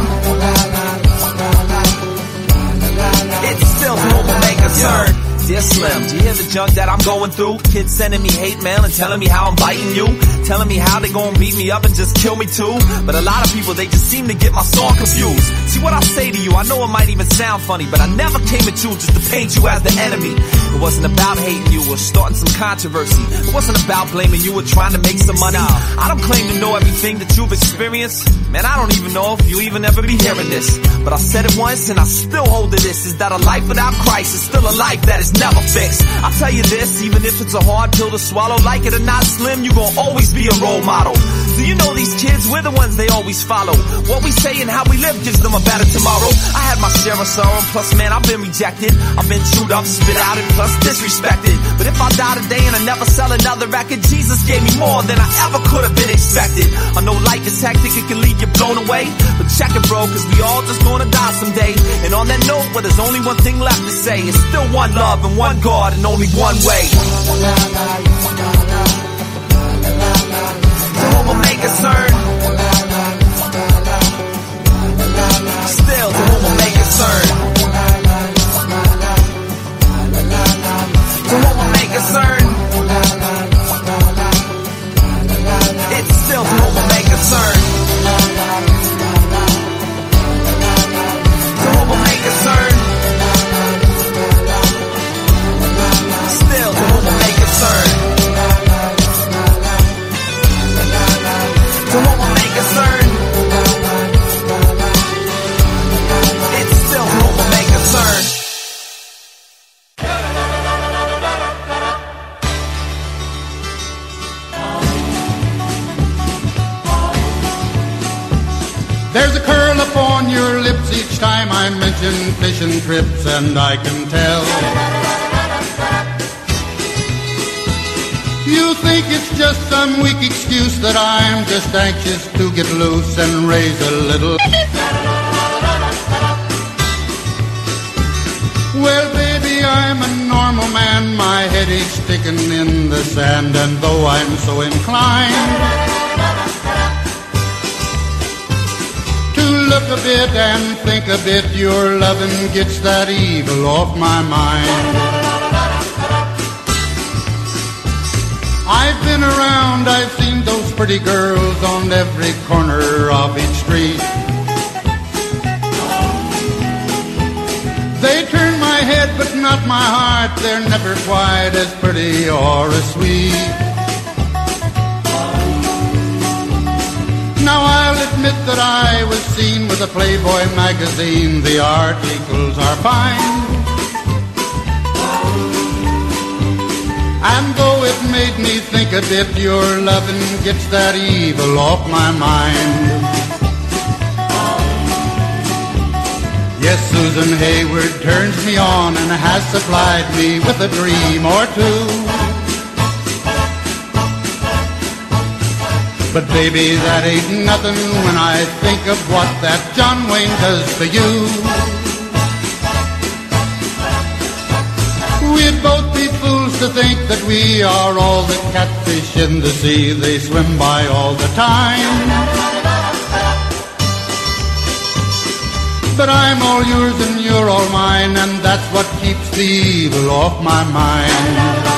it's still to whom will make concern. Dear Slim, do you hear the junk that I'm going through? Kids sending me hate mail and telling me how I'm biting you, telling me how they gon' beat me up and just kill me too. But a lot of people, they just seem to get my song confused. See what I say to you, I know it might even sound funny, but I never came at you just to paint you as the enemy. It wasn't about hating you or starting some controversy. It wasn't about blaming you or trying to make some money. I don't claim to know everything that you've experienced. Man, I don't even know if you even ever be hearing this. But I said it once and I still hold to this, is that a life without Christ is still a life that is never fixed. I'll tell you this, even if it's a hard pill to swallow, like it or not, Slim, you gon' always be a role model. Do you know these kids, we're the ones they always follow. What we say and how we live gives them a better tomorrow. I had my share of sorrow, plus man, I've been rejected, I've been chewed up, spit out, and plus disrespected. But if I die today and I never sell another record, Jesus gave me more than I ever could have been expected. I know life is hectic, it can leave you blown away, but check it, bro, cause we all just gonna die someday. And on that note, where there's only one thing left to say, it's still one love and one God and only one way. To whom will make concern, still to whom will make concern, to whom will make concern, it's still to whom will make concern, to whom will make concern, still to whom will make concern, to whom will make concern, it's still to whom will make concern. There's a curl upon your lips each time I mention fishing trips, and I can tell you think it's just some weak excuse that I'm just anxious to get loose and raise a little. Well, baby, I'm a normal man. My head is sticking in the sand, and though I'm so inclined to look a bit and think a bit, your loving gets that evil off my mind. I've been around, I've seen those pretty girls on every corner of each street. They turn my head but not my heart. They're never quite as pretty or as sweet. Now I'll admit that I was seen with a Playboy magazine. The articles are fine, and though it made me think a bit, your loving gets that evil off my mind. Yes, Susan Hayward turns me on and has supplied me with a dream or two. But baby, that ain't nothing when I think of what that John Wayne does for you. We'd both be fools to think that we are all the catfish in the sea. They swim by all the time. But I'm all yours and you're all mine, and that's what keeps the evil off my mind.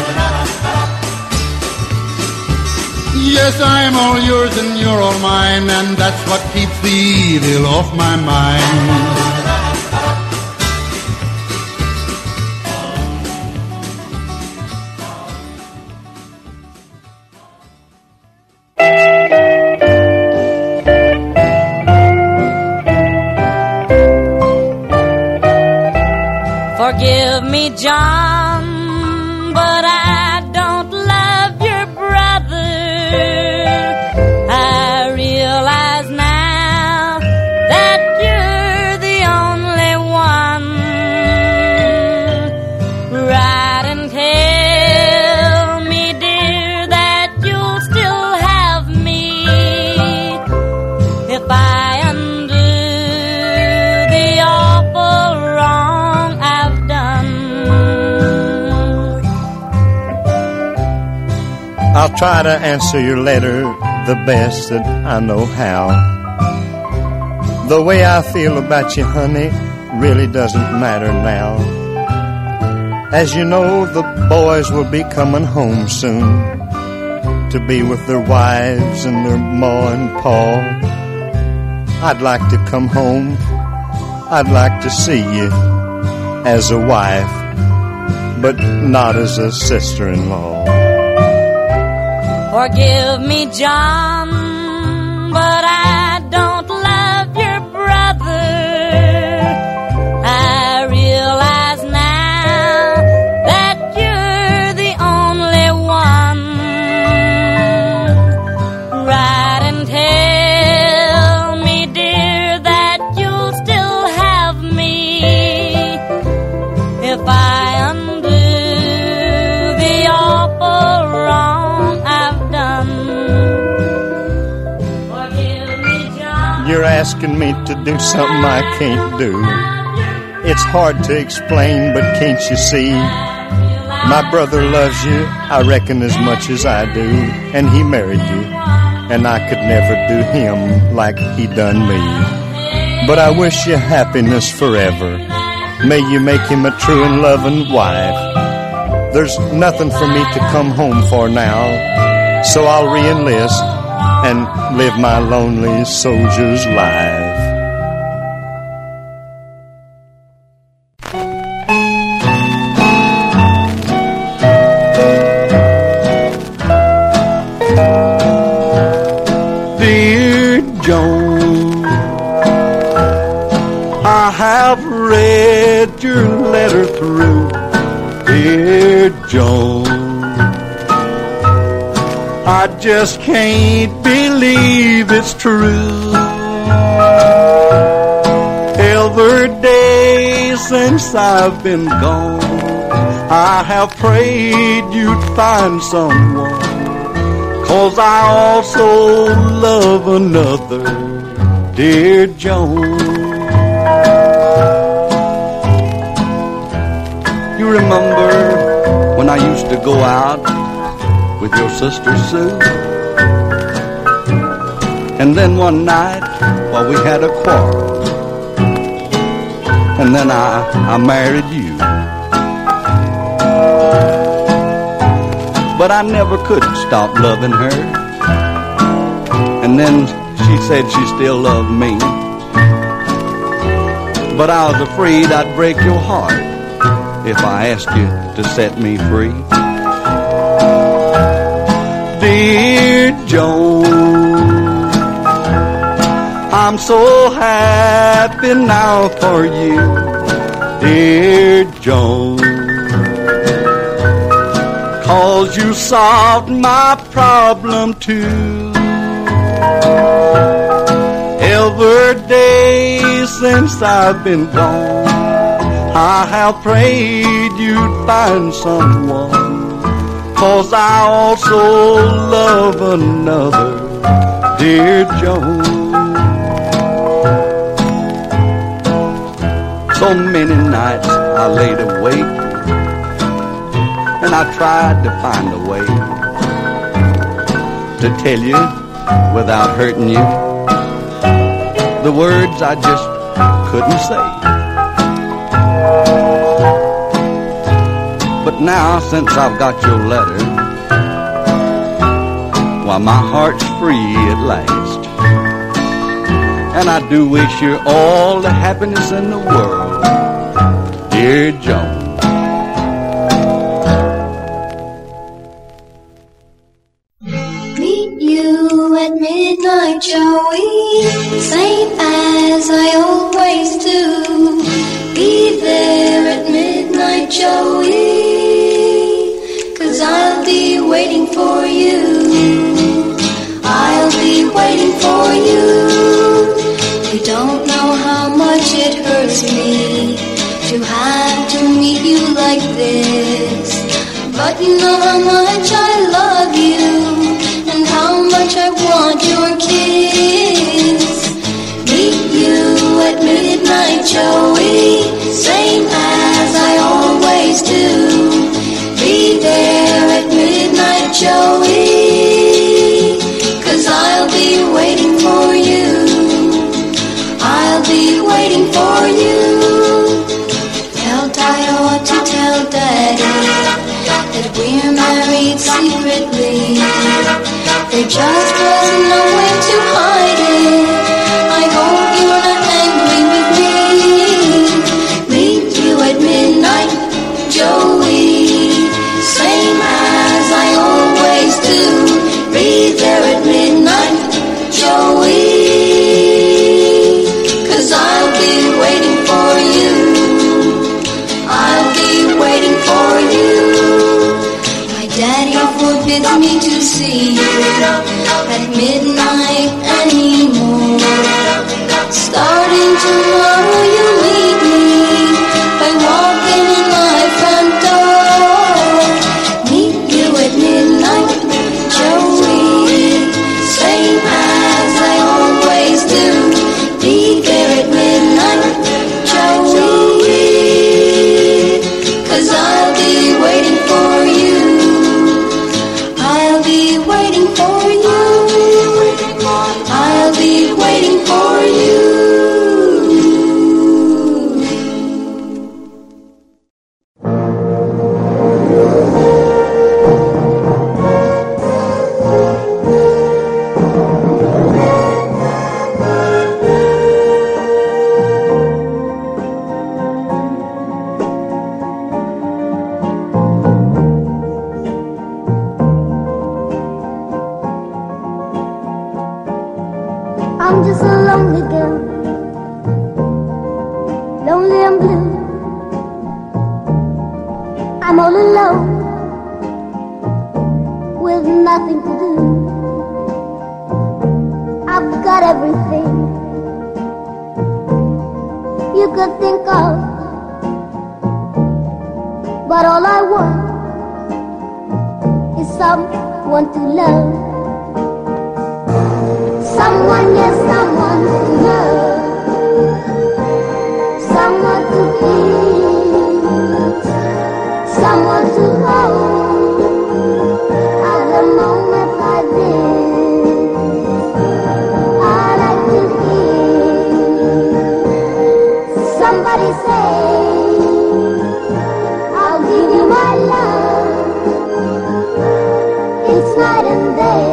Yes, I'm all yours and you're all mine, and that's what keeps the evil off my mind. Forgive me, John, but I don't love your brother. I realize now that you're the only one. Write and tell me, dear, that you'll still have me if I undo the awful wrong I've done. I'll try to answer your letter the best that I know how. The way I feel about you, honey, really doesn't matter now. As you know, the boys will be coming home soon to be with their wives and their ma and pa. I'd like to come home. I'd like to see you as a wife, but not as a sister-in-law. Forgive me, John, but I don't love your brother. I realize now that you're the only one. Write and tell me, dear, that you'll still have me if I undo the awful wrong I've done. Forgive me, John. You're asking me to do something I can't do. It's hard to explain, but can't you see? My brother loves you, I reckon, as much as I do, and he married you, and I could never do him like he done me. But I wish you happiness forever. May you make him a true and loving wife. There's nothing for me to come home for now, so I'll re-enlist and live my lonely soldier's life. Dear Joan, I have read your letter through. Dear Joan, I just can't believe it's true. since I've been gone. I have prayed you'd find someone, 'cause I also love another, dear Joan. You remember when I used to go out with your sister Sue? And then one night, while we had a quarrel, and then I, I married you. But I never could stop loving her. And then she said she still loved me. But I was afraid I'd break your heart if I asked you to set me free. Dear Joan, I'm so happy now for you, dear Joan, 'cause you solved my problem too. Every day since I've been gone, I have prayed you'd find someone, 'cause I also love another, dear Joan. So many nights I laid awake, and I tried to find a way to tell you without hurting you the words I just couldn't say. But now, since I've got your letter, why, my heart's free at last. And I do wish you all the happiness in the world, dear Joan. Meet you at midnight, Joey, same as I always do. Be there at midnight, Joey, 'cause I'll be waiting for you. I'll be waiting for you. You don't know how much it hurts me to have to meet you like this, but you know how much I love you and how much I want your kiss. Meet you at midnight, Joey, same as I always do. Be there at midnight, Joey, 'cause I'll be waiting for you. I'll be waiting for you. Tell Tayo to tell Daddy that we're married secretly. There just wasn't no way to hide it. I hope you're not angry with me. Meet you at midnight, Joey, same as I always do. Be there at midnight, Joey, 'cause I'll be waiting for you. I'll be waiting for you. My daddy forbids me to see you at midnight anymore. Starting tomorrow you meet me by walking in my front door. Meet you at midnight, Joey, same as I always do. Be there at midnight, Joey, 'cause I'll be waiting for you. I'll be waiting for you. I'll be waiting for you. I'm just a lonely girl, lonely and blue. I'm all alone, with nothing to do. I've got everything you could think of, But all I want is someone to love. Someone, yes, someone to love. Someone to please. Someone to hold at a moment like this. I like to hear somebody say, I'll give you my love. It's night and day.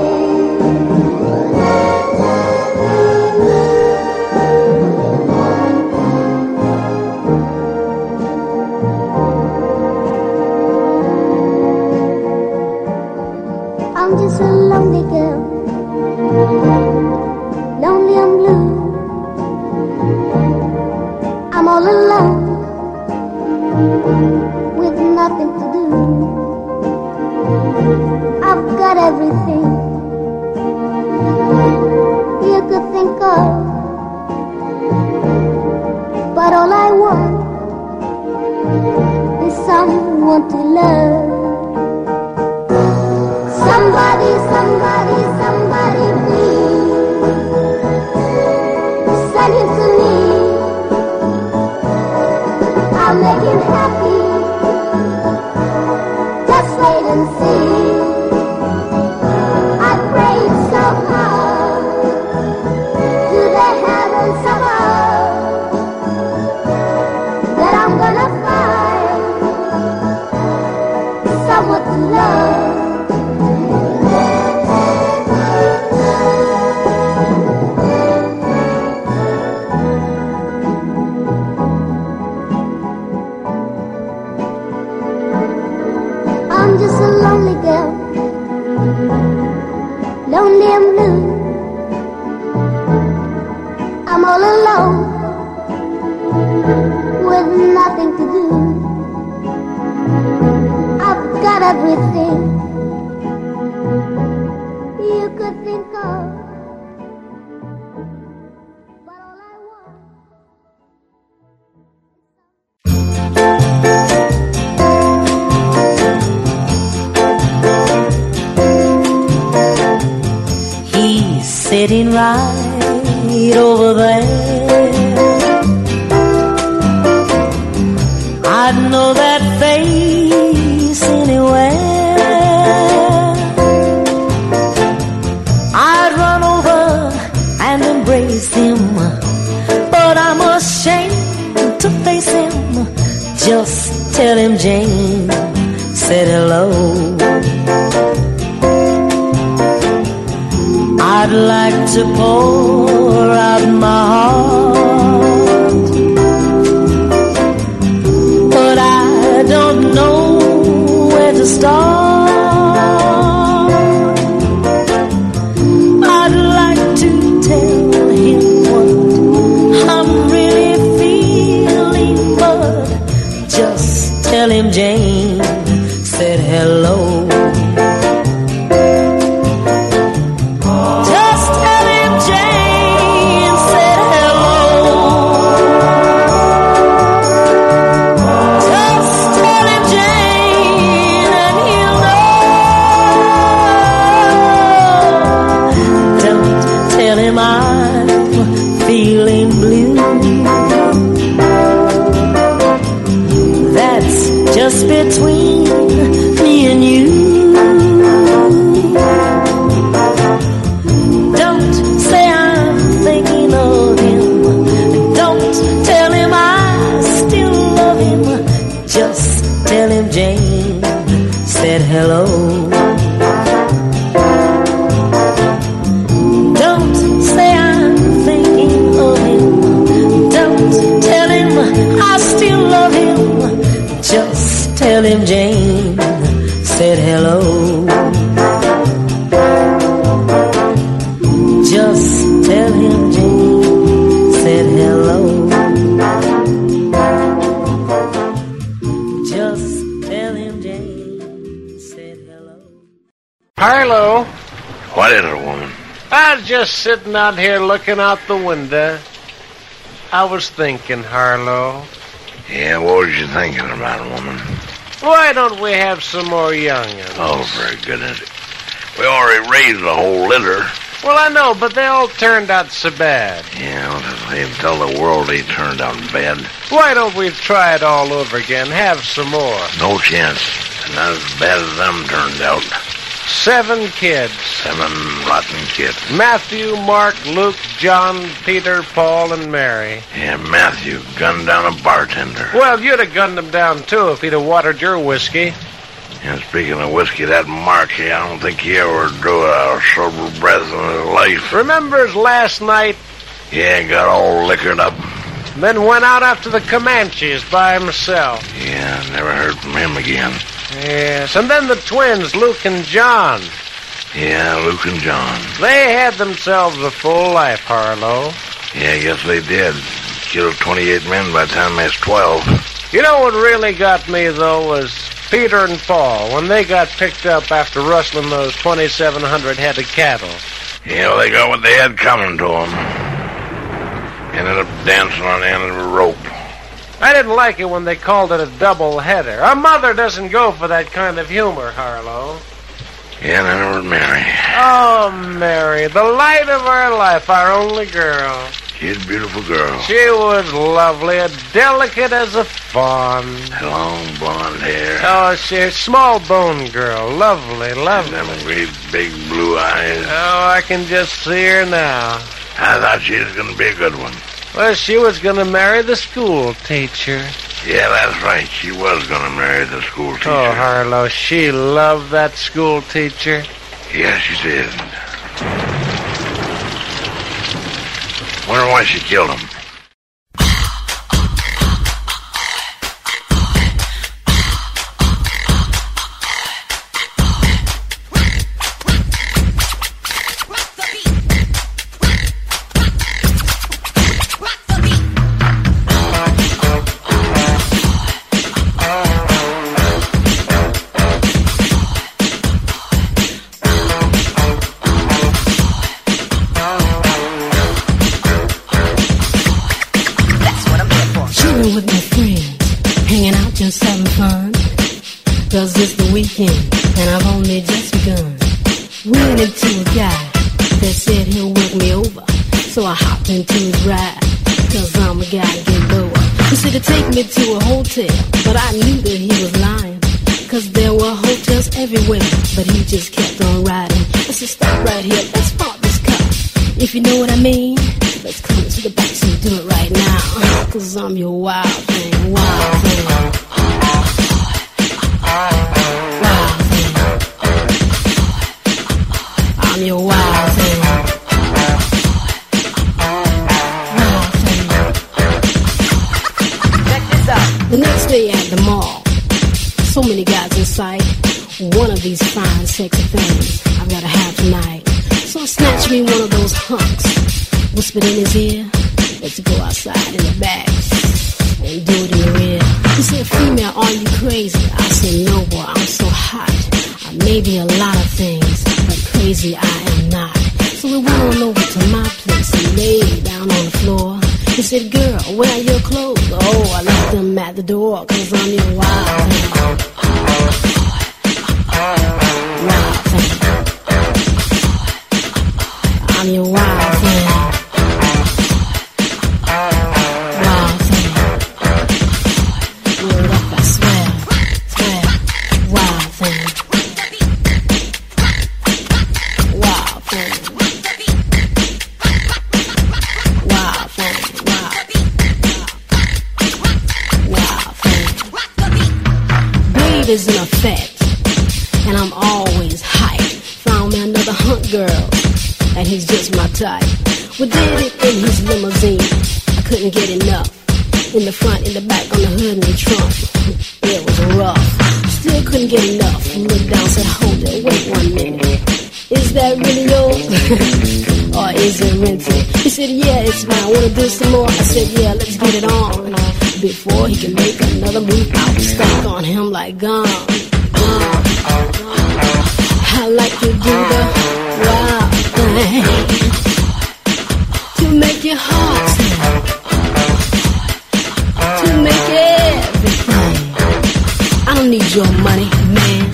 I'm just a lonely girl, lonely and blue. I'm all alone, with nothing to do. I've got everything you could think of, but all I want is someone to love. Somebody, somebody, somebody, please send him to me. I'll make him happy. Just wait and see. I prayed so hard to the heavens above that I'm gonna find someone to love. I'm just a lonely girl, lonely and blue. I'm all alone, with nothing to do. I've got everything you could think of. Sitting right over there, I'd know that face anywhere. I'd run over and embrace him, but I'm ashamed to face him. Just tell him Jane said hello. I'd like to pour out my heart, but I don't know where to start. I'd like to tell him what I'm really feeling, but just tell him Jane said hello. Just between me and you. Don't say I'm thinking of him. Don't tell him I still love him. Just tell him Jane said hello. Don't say I'm thinking of him. Don't tell him I still love him. Just tell him Jane said hello. Just tell him Jane said hello. Just tell him Jane said hello. Harlow. What is it, woman? I was just sitting out here looking out the window. I was thinking, Harlow. Yeah, what was you thinking about, woman? Why don't we have some more young'uns? Oh, very good, isn't it? We already raised the whole litter. Well, I know, but they all turned out so bad. Yeah, well, they tell the world they turned out bad. Why don't we try it all over again? Have some more. No chance. Not as bad as them turned out. Seven kids. Seven rotten kids. Matthew, Mark, Luke, John, Peter, Paul, and Mary. Yeah, Matthew gunned down a bartender. Well, you'd have gunned him down, too, if he'd have watered your whiskey. And speaking of whiskey, that Mark here, I don't think he ever drew a sober breath in his life. Remembers last night? Yeah, got all liquored up. Then went out after the Comanches by himself. Yeah, never heard from him again. Yes, and then the twins, Luke and John. Yeah, Luke and John. They had themselves a full life, Harlow. Yeah, I guess they did. Killed twenty-eight men by the time I was twelve. You know what really got me, though, was Peter and Paul, when they got picked up after rustling those twenty-seven hundred head of cattle. Yeah, well, they got what they had coming to them. Ended up dancing on the end of a rope. I didn't like it when they called it a double header. Our mother doesn't go for that kind of humor, Harlow. Yeah, and then there was Mary. Oh, Mary, the light of our life, our only girl. She's a beautiful girl. She was lovely, as delicate as a fawn. Long blonde hair. Oh, she's a small-boned girl. Lovely, lovely. And them great big blue eyes. Oh, I can just see her now. I thought she was going to be a good one. Well, she was going to marry the school teacher. Yeah, that's right. She was going to marry the school teacher. Oh, Harlow, she loved that school teacher. Yeah, she did. Wonder why she killed him. With my friends, hanging out just having fun. Cause it's the weekend and I've only just begun. Ran into a guy that said he'll work me over. So I hopped into his ride, cause I'm a guy to get lower. He said to take me to a hotel, but I knew that he was lying. Cause there were hotels everywhere, but he just kept on riding. I said stop right here, let's park this car. If you know what I mean, let's come to the back so do it right now. Cause I'm your wild thing, wild thing. Wild thing. I'm your wild thing. Wild thing. Check this out. The next day at the mall, so many guys in sight. One of these fine, sexy things I've gotta have tonight. So I snatched me one of those hunks, whispered in his ear, let's go outside in the back and do it in your ear. He said, female, are you crazy? I said, no, boy, I'm so hot. I may be a lot of things, but crazy I am not. So we went on over to my place and laid down on the floor. He said, girl, where are your clothes? Oh, I left them at the door, cause I'm your wild thing. Wild thing. I'm your wild thing. Wild thing. Word up, I swear. Swear. Wild thing. Wild thing. Wild thing. Wild. Wild thing. Baby's in effect, and I'm always hyped. Found me another hunt girl, and he's just my type. We did it in his limousine. I couldn't get enough. In the front, in the back, on the hood, and the trunk. It was rough. Still couldn't get enough. Looked down, said, hold it, wait one minute. Is that really yours? Or is it rented? He said, yeah, it's mine. Wanna do some more? I said, yeah, let's get it on. Before he can make another move, I was stuck on him like gum. Gum. I like to do the wild thing to make your heart sing, to make everything. I don't need your money, man.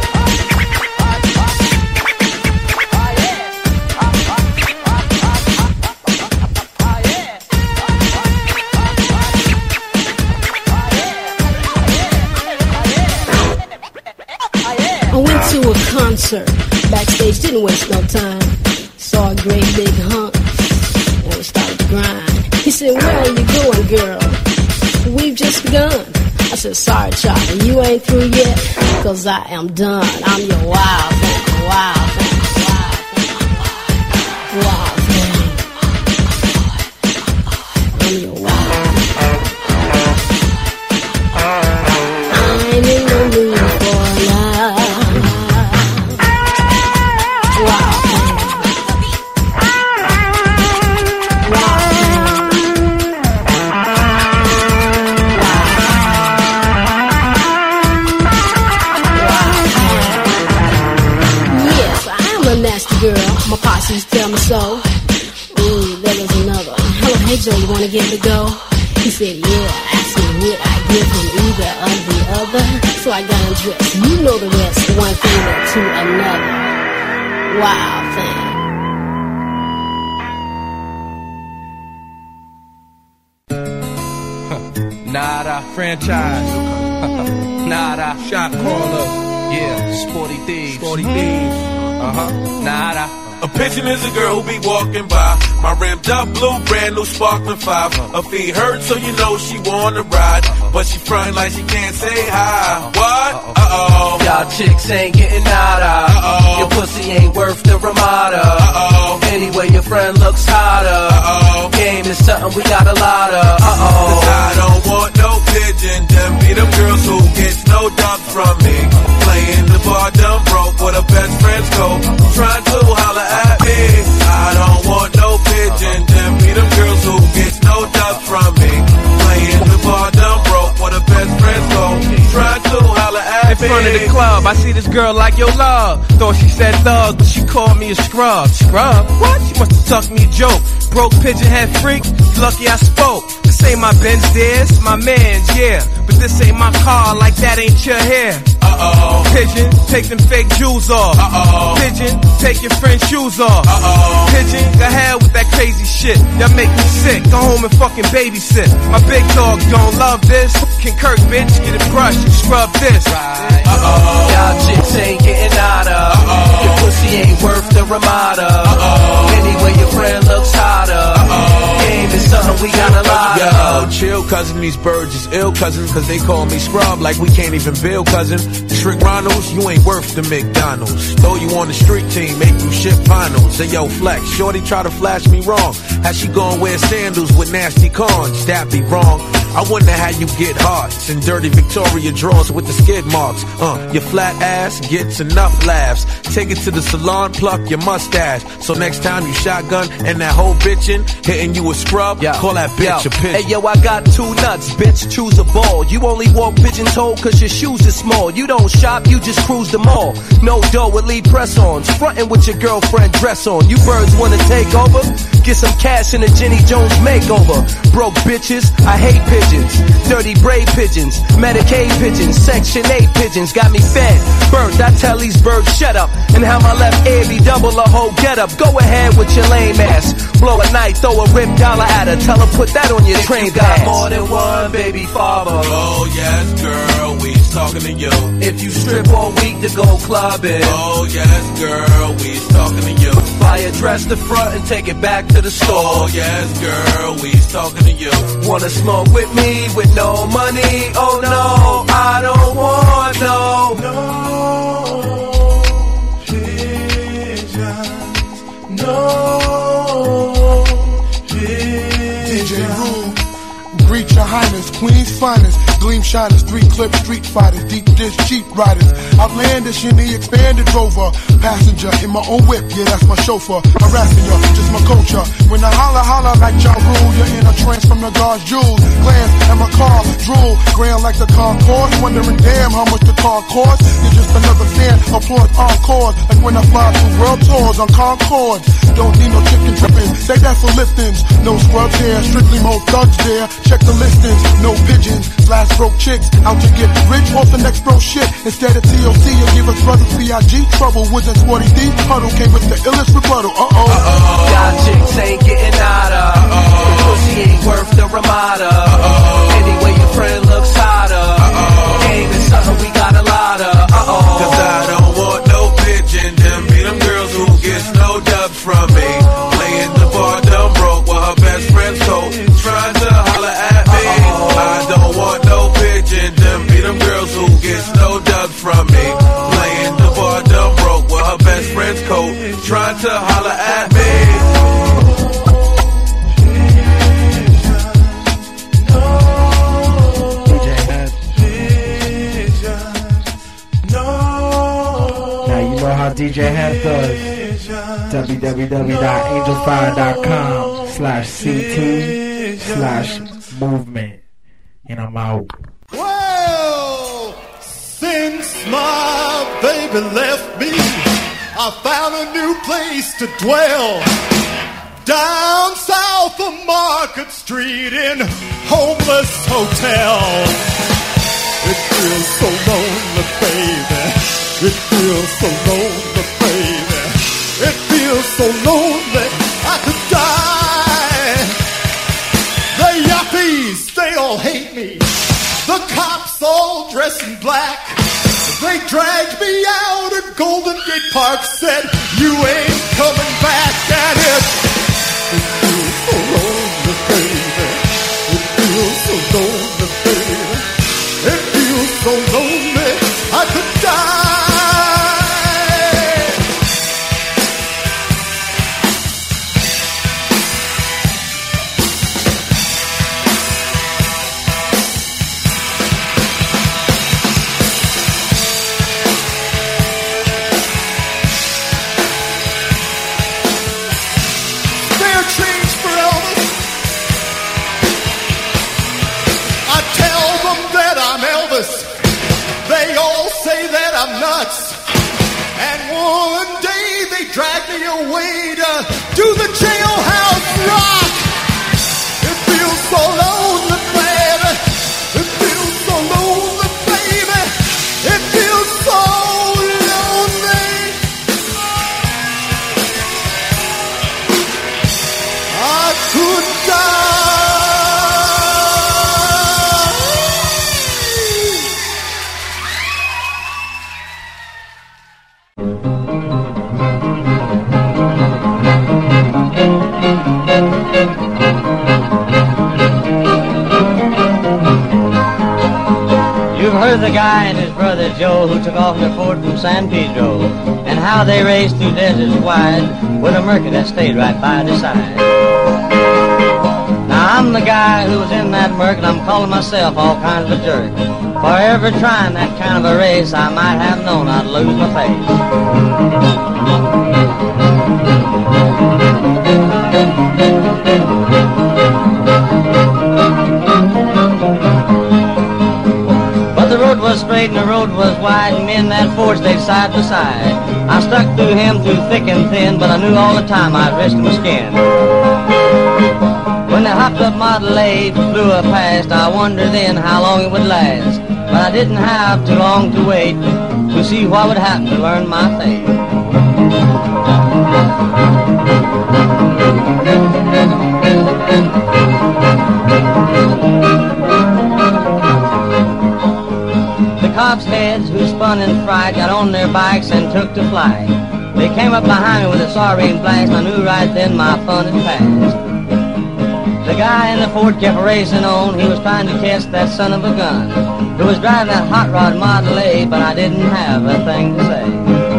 I went to a concert, backstage, didn't waste no time. Saw a great big hunk, and we started to grind. He said, where are you going, girl? We've just begun. I said, sorry, Charlie, you ain't through yet, cause I am done. I'm your wild thing, wild thing, wild thing, wild thing. I'm your wild thing. I'm in the mood for love. Girl, my posses tell me so. Ooh, there was another. Hello, hey Joe, you wanna give it a go? He said, yeah, ask me would I give him either of the other. So I got undressed. You know the rest. One thing to another. Wild thing. Nada franchise. Nada shot caller. Yeah, Sporty Thieves. Sporty Thieves. Uh-huh. Nada. A pigeon is a girl who be walking by. My rammed up blue, brand new sparkling five. Her feet hurt, so you know she wanna ride. But she frontin' like she can't say hi. What? Uh-oh. Y'all chicks ain't getting nada. Uh-oh. Your pussy ain't worth the Ramada. Uh-oh. Anyway, your friend looks hotter. Uh-oh. Game is something we got a lot of. Uh-oh. Cause I don't want no pigeon. Them be them girls who gets no dumps from me. Playing the bar dumb broke where the best friends go. Trying to holler at me. I don't want no pigeon. Them be them girls who gets no dumps from me. Playing the bar dumb broke where the best friends go. Trying to holler at me. In front of the club, I see this girl like your love. Thought she said thug, but she called me a scrub. Scrub? What? She must have tucked me a joke. Broke pigeon head freak, lucky I spoke. This ain't my Benz, this my man's, yeah. But this ain't my car, like that ain't your hair. Uh-oh. Pigeon, take them fake jewels off. Uh-oh. Pigeon, take your friend's shoes off. Uh-oh. Pigeon, go ahead with that crazy shit. Y'all make me sick, go home and fucking babysit. My big dog don't love this. Can Kirk, bitch, get it brushed, scrub this. Right. Uh-oh. Y'all chicks ain't getting nada. Uh-oh. Your pussy ain't worth the Ramada. Uh-oh. Anyway, your friend looks hotter. Uh-oh. Game is something we got a lot Yo, of. chill, cousin, these birds is ill, cousin, cause they call me scrub like we can't even build, cousin. Trick Ronalds, you ain't worth the McDonald's. Throw you on the street team, make you ship vinyls. Say, yo, flex, shorty try to flash me wrong. How she gon' wear sandals with nasty cons? That be wrong. I wonder how you get hearts and dirty Victoria drawers with the skid marks. Uh, your flat ass gets enough laughs. Take it to the salon, pluck your mustache. So next time you shotgun and that whole bitchin' hitting you a scrub, yo, call that bitch yo. a pigeon. Hey yo, I got two nuts, bitch, choose a ball. You only walk pigeon-toed cause your shoes are small. You don't shop, you just cruise the mall. No dough with lead press-ons, frontin' with your girlfriend dress on. You birds wanna take over? Get some cash in a Jenny Jones makeover. Broke bitches, I hate pigeons. Dirty braid pigeons, Medicaid pigeons, Section eight pigeons got me fed. Burnt, I tell these birds shut up. And how my left ear be double a whole get up. Go ahead with your lame ass. Blow a night, throw a rip dollar at her. Tell her put that on your If train you got pass. more than one baby father. Oh yes, girl, we's talking to you. If you strip all week to go clubbing. Oh yes, girl, we's talking to you. Buy a dress the front and take it back to the store. Oh yes, girl, we's talking to you. Wanna smoke with me with no money? Oh no, I don't want no. No pigeons, no pigeons. D J Rule, greet your highness, Queen's finest. Gleam shiners, three clip street fighters, deep dish cheap riders. Outlandish in the expanded rover. Passenger in my own whip, yeah, that's my chauffeur. Harassing you, just my culture. When I holler, holler like Ja Rule, you're in a trance from the God's jewels. Glance at my car, drool, grand like the Concorde. Wondering, damn, how much the car costs. You're just another fan, applause encore. Like when I fly through world tours on Concorde. Don't need no chicken tripping, say that for liftings. No scrubs here, strictly more thugs there. Check the list distance, no pigeons, slash broke chicks, out to get rich off the next bro shit. Instead of T O C, you give us brothers B I G trouble. Was that Swarty D? Huddle came with the illest rebuttal. Uh oh. Uh-oh. Y'all chicks ain't getting out of. Uh-oh. Pussy ain't worth the Ramada. Uh-oh. Anyway, your friend looks hotter. Uh-oh. Game is something we got a lot of. Uh-oh. Cause I don't want no pigeon. Them be them girls who gets no dubs from me. Playing the bar dumb broke while her best friend's cold. Trying to holler at me. Uh-oh. I don't want no pigeon. Them be them girls who gets no dubs from me. Playing the bar dumb broke while her best friend's cold. Trying to holler at me. How D J Hat does. w w w dot angel fire dot com slash C T slash movement. And I'm out. Well, since my baby left me, I found a new place to dwell. Down south of Market Street in Homeless Hotel. It feels so lonely, baby. It feels so lonely, baby. It feels so lonely, I could die. The yuppies, they all hate me. The cops all dressed in black. They dragged me out at Golden Gate Park, said, you ain't coming back. And it, it feels so lonely, baby. It feels so lonely, baby. It feels so lonely, I could die. I'm nuts. And one day they dragged me away to do the jailhouse rock. It feels so lonely, baby. It feels so lonely, baby. It feels so lonely. I could die. Heard the guy and his brother Joe who took off in a Ford from San Pedro, and how they raced through deserts wide with a Mercury that stayed right by their side. Now I'm the guy who was in that Merc, and I'm calling myself all kinds of a jerk. For ever trying that kind of a race, I might have known I'd lose my face. The road was straight and the road was wide, and me and that Ford stayed side by side. I stuck through him through thick and thin, but I knew all the time I'd risk my skin. When they hopped up Model A, flew up past, I wondered then how long it would last. But I didn't have too long to wait to see what would happen to learn my fate. Cops' heads who spun in fright got on their bikes and took to flight. They came up behind me with a siren blast, and I knew right then my fun had passed. The guy in the Ford kept racing on. He was trying to test that son of a gun who was driving that hot rod Model A, but I didn't have a thing to say.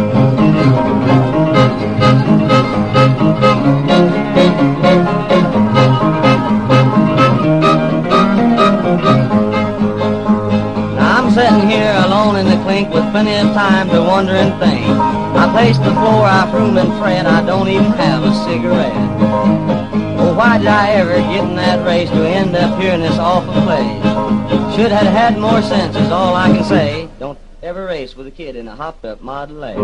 Sitting here alone in the clink with plenty of time to wonder and think. I pace the floor, I fume and fret, I don't even have a cigarette. Oh, why did I ever get in that race to end up here in this awful place? Should have had more sense is all I can say. Don't ever race with a kid in a hopped up Model A.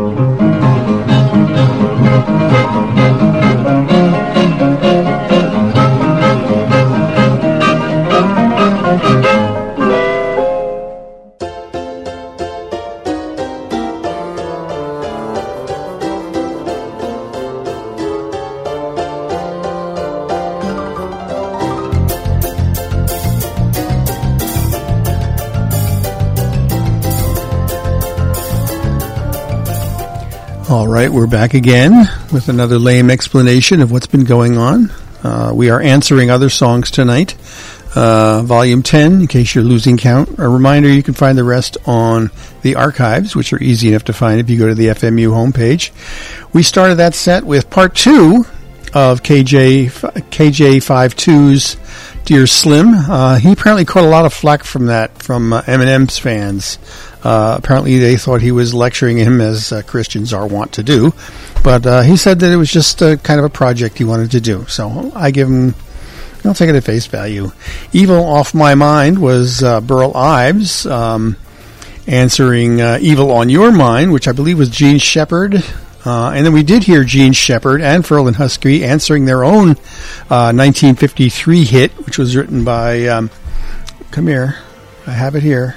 All right, we're back again with another lame explanation of what's been going on. Uh, we are answering other songs tonight. Uh, volume ten, in case you're losing count. A reminder, you can find the rest on the archives, which are easy enough to find if you go to the F M U homepage. We started that set with part two of K J K J fifty-two's Dear Slim. Uh, he apparently caught a lot of flack from that from uh, Eminem's fans. Uh, apparently they thought he was lecturing him, as uh, Christians are wont to do. But uh, he said that it was just a, kind of a project he wanted to do. So I give him, I'll take it at face value. Evil Off My Mind was uh, Burl Ives um, answering uh, Evil on Your Mind, which I believe was Gene Shepard. Uh, and then we did hear Gene Shepard and Ferlin Husky answering their own uh, nineteen fifty-three hit, which was written by, um, come here, I have it here.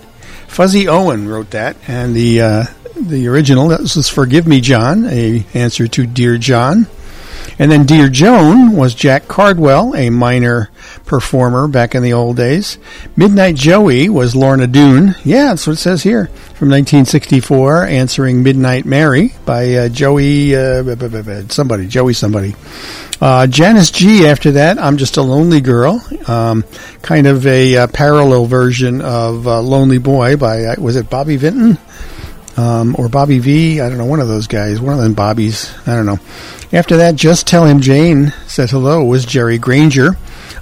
Fuzzy Owen wrote that, and the uh, the original, that was Forgive Me, John, a answer to Dear John. And then Dear Joan was Jack Cardwell, a minor performer back in the old days. Midnight Joey was Lorna Doone. Yeah, that's what it says here. From nineteen sixty-four, answering Midnight Mary by uh, Joey, uh, somebody, Joey somebody. Uh, Janice G after that, I'm Just a Lonely Girl. Um, kind of a uh, parallel version of uh, Lonely Boy by, uh, was it Bobby Vinton? Um, or Bobby V? I don't know, one of those guys. One of them Bobbies. I don't know. After that, Just Tell Him Jane Said Hello was Jerry Granger.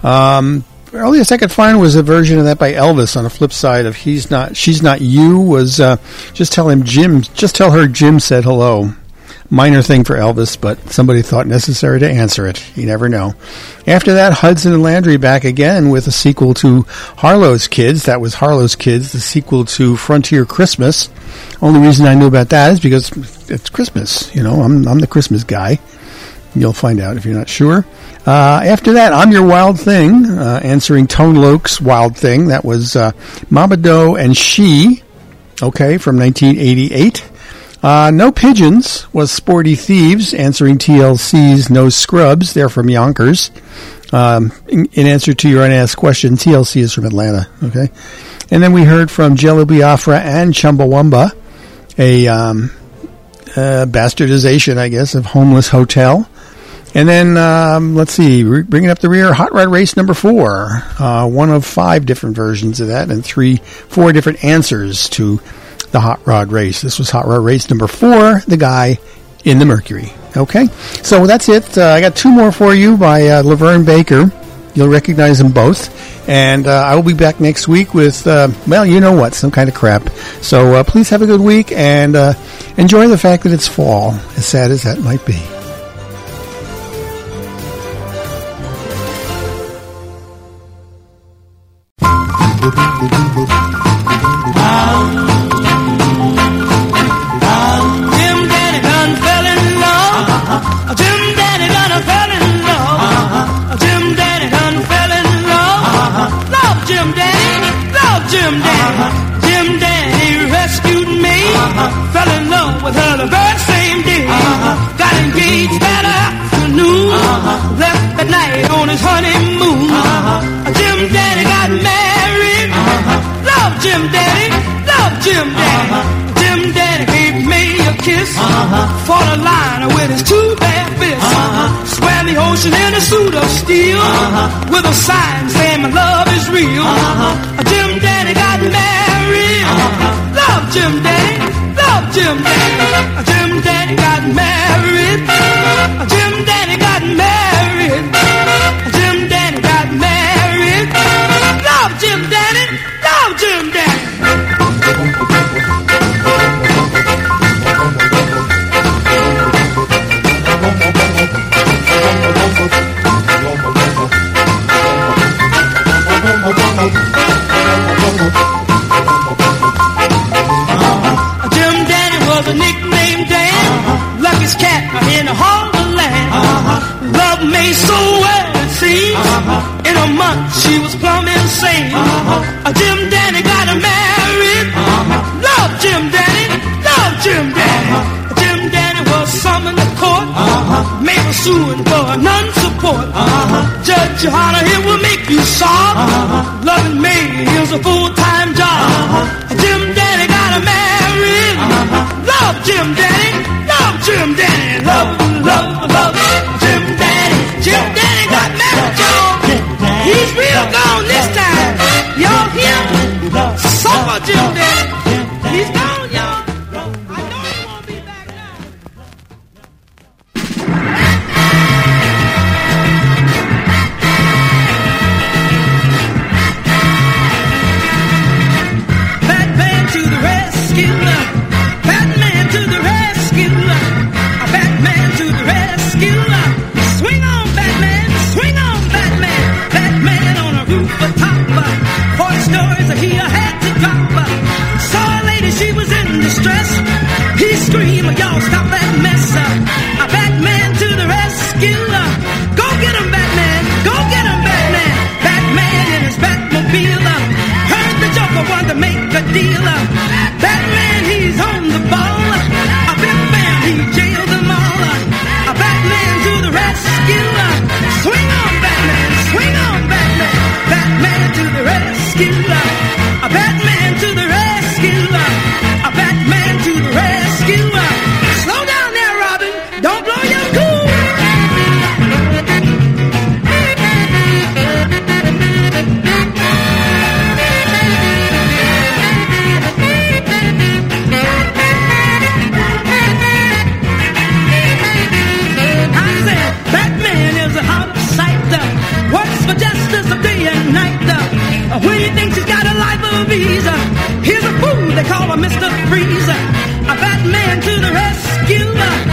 Um, earliest I could find was a version of that by Elvis on the flip side of He's Not, She's Not You was uh, Just Tell Him Jim, Just Tell Her Jim Said Hello. Minor thing for Elvis, but somebody thought necessary to answer it. You never know. After that, Hudson and Landry back again with a sequel to Harlow's Kids. That was Harlow's Kids, the sequel to Frontier Christmas. Only reason I knew about that is because it's Christmas. You know, I'm I'm the Christmas guy. You'll find out if you're not sure. Uh, after that, I'm Your Wild Thing, uh, answering Tone Loc's Wild Thing. That was uh, Mama Doe and She, okay, from nineteen eighty-eight. Uh, No Pigeons was Sporty Thieves, answering T L C's No Scrubs. They're from Yonkers. Um, in, in answer to your unasked question, T L C is from Atlanta, okay? And then we heard from Jello Biafra and Chumbawamba, a um, uh, bastardization, I guess, of Homeless Hotel. And then, um, let's see, re- bringing up the rear, Hot Rod Race number four. Uh, one of five different versions of that and three, four different answers to the Hot Rod Race. This was Hot Rod Race number four, The Guy in the Mercury. Okay, so that's it. Uh, I got two more for you by uh, Laverne Baker. You'll recognize them both. And uh, I will be back next week with, uh, well, you know what, some kind of crap. So uh, please have a good week and uh, enjoy the fact that it's fall, as sad as that might be. Fell in love with her the very same day. Uh-huh. Got engaged that afternoon. Uh-huh. Left that night on his honeymoon. Uh-huh. Jim Daddy got married. Uh-huh. Love Jim Daddy. Love Jim Daddy. Uh-huh. Jim Daddy gave me a kiss. Uh-huh. For the line with his two bare fists. Uh-huh. Swam the ocean in a suit of steel. Uh-huh. With a sign saying my love is real. Uh-huh. Jim Daddy got married. Uh-huh. Love Jim Daddy. Love Jim Daddy. Jim Daddy got married. Jim Daddy got married. Jim Daddy got married. Love Jim Daddy. Love Jim Daddy. A nickname Dan, uh-huh. Lucky's cat in the hall of land. Uh-huh. Love me so well it seems. Uh-huh. In a month she was plumb insane. Uh-huh. Jim Daddy got her married. Uh-huh. Love Jim Daddy, love Jim Daddy. Uh-huh. Jim Daddy was summoned to court. Uh-huh. Mabel suing for non-support. Uh-huh. Judge Johanna, it will make you sob. Uh-huh. Loving me is a full-time job. Uh-huh. Jim Daddy got her married. Uh-huh. Love Jim Daddy, love Mister Freeze, a Batman to the rescue.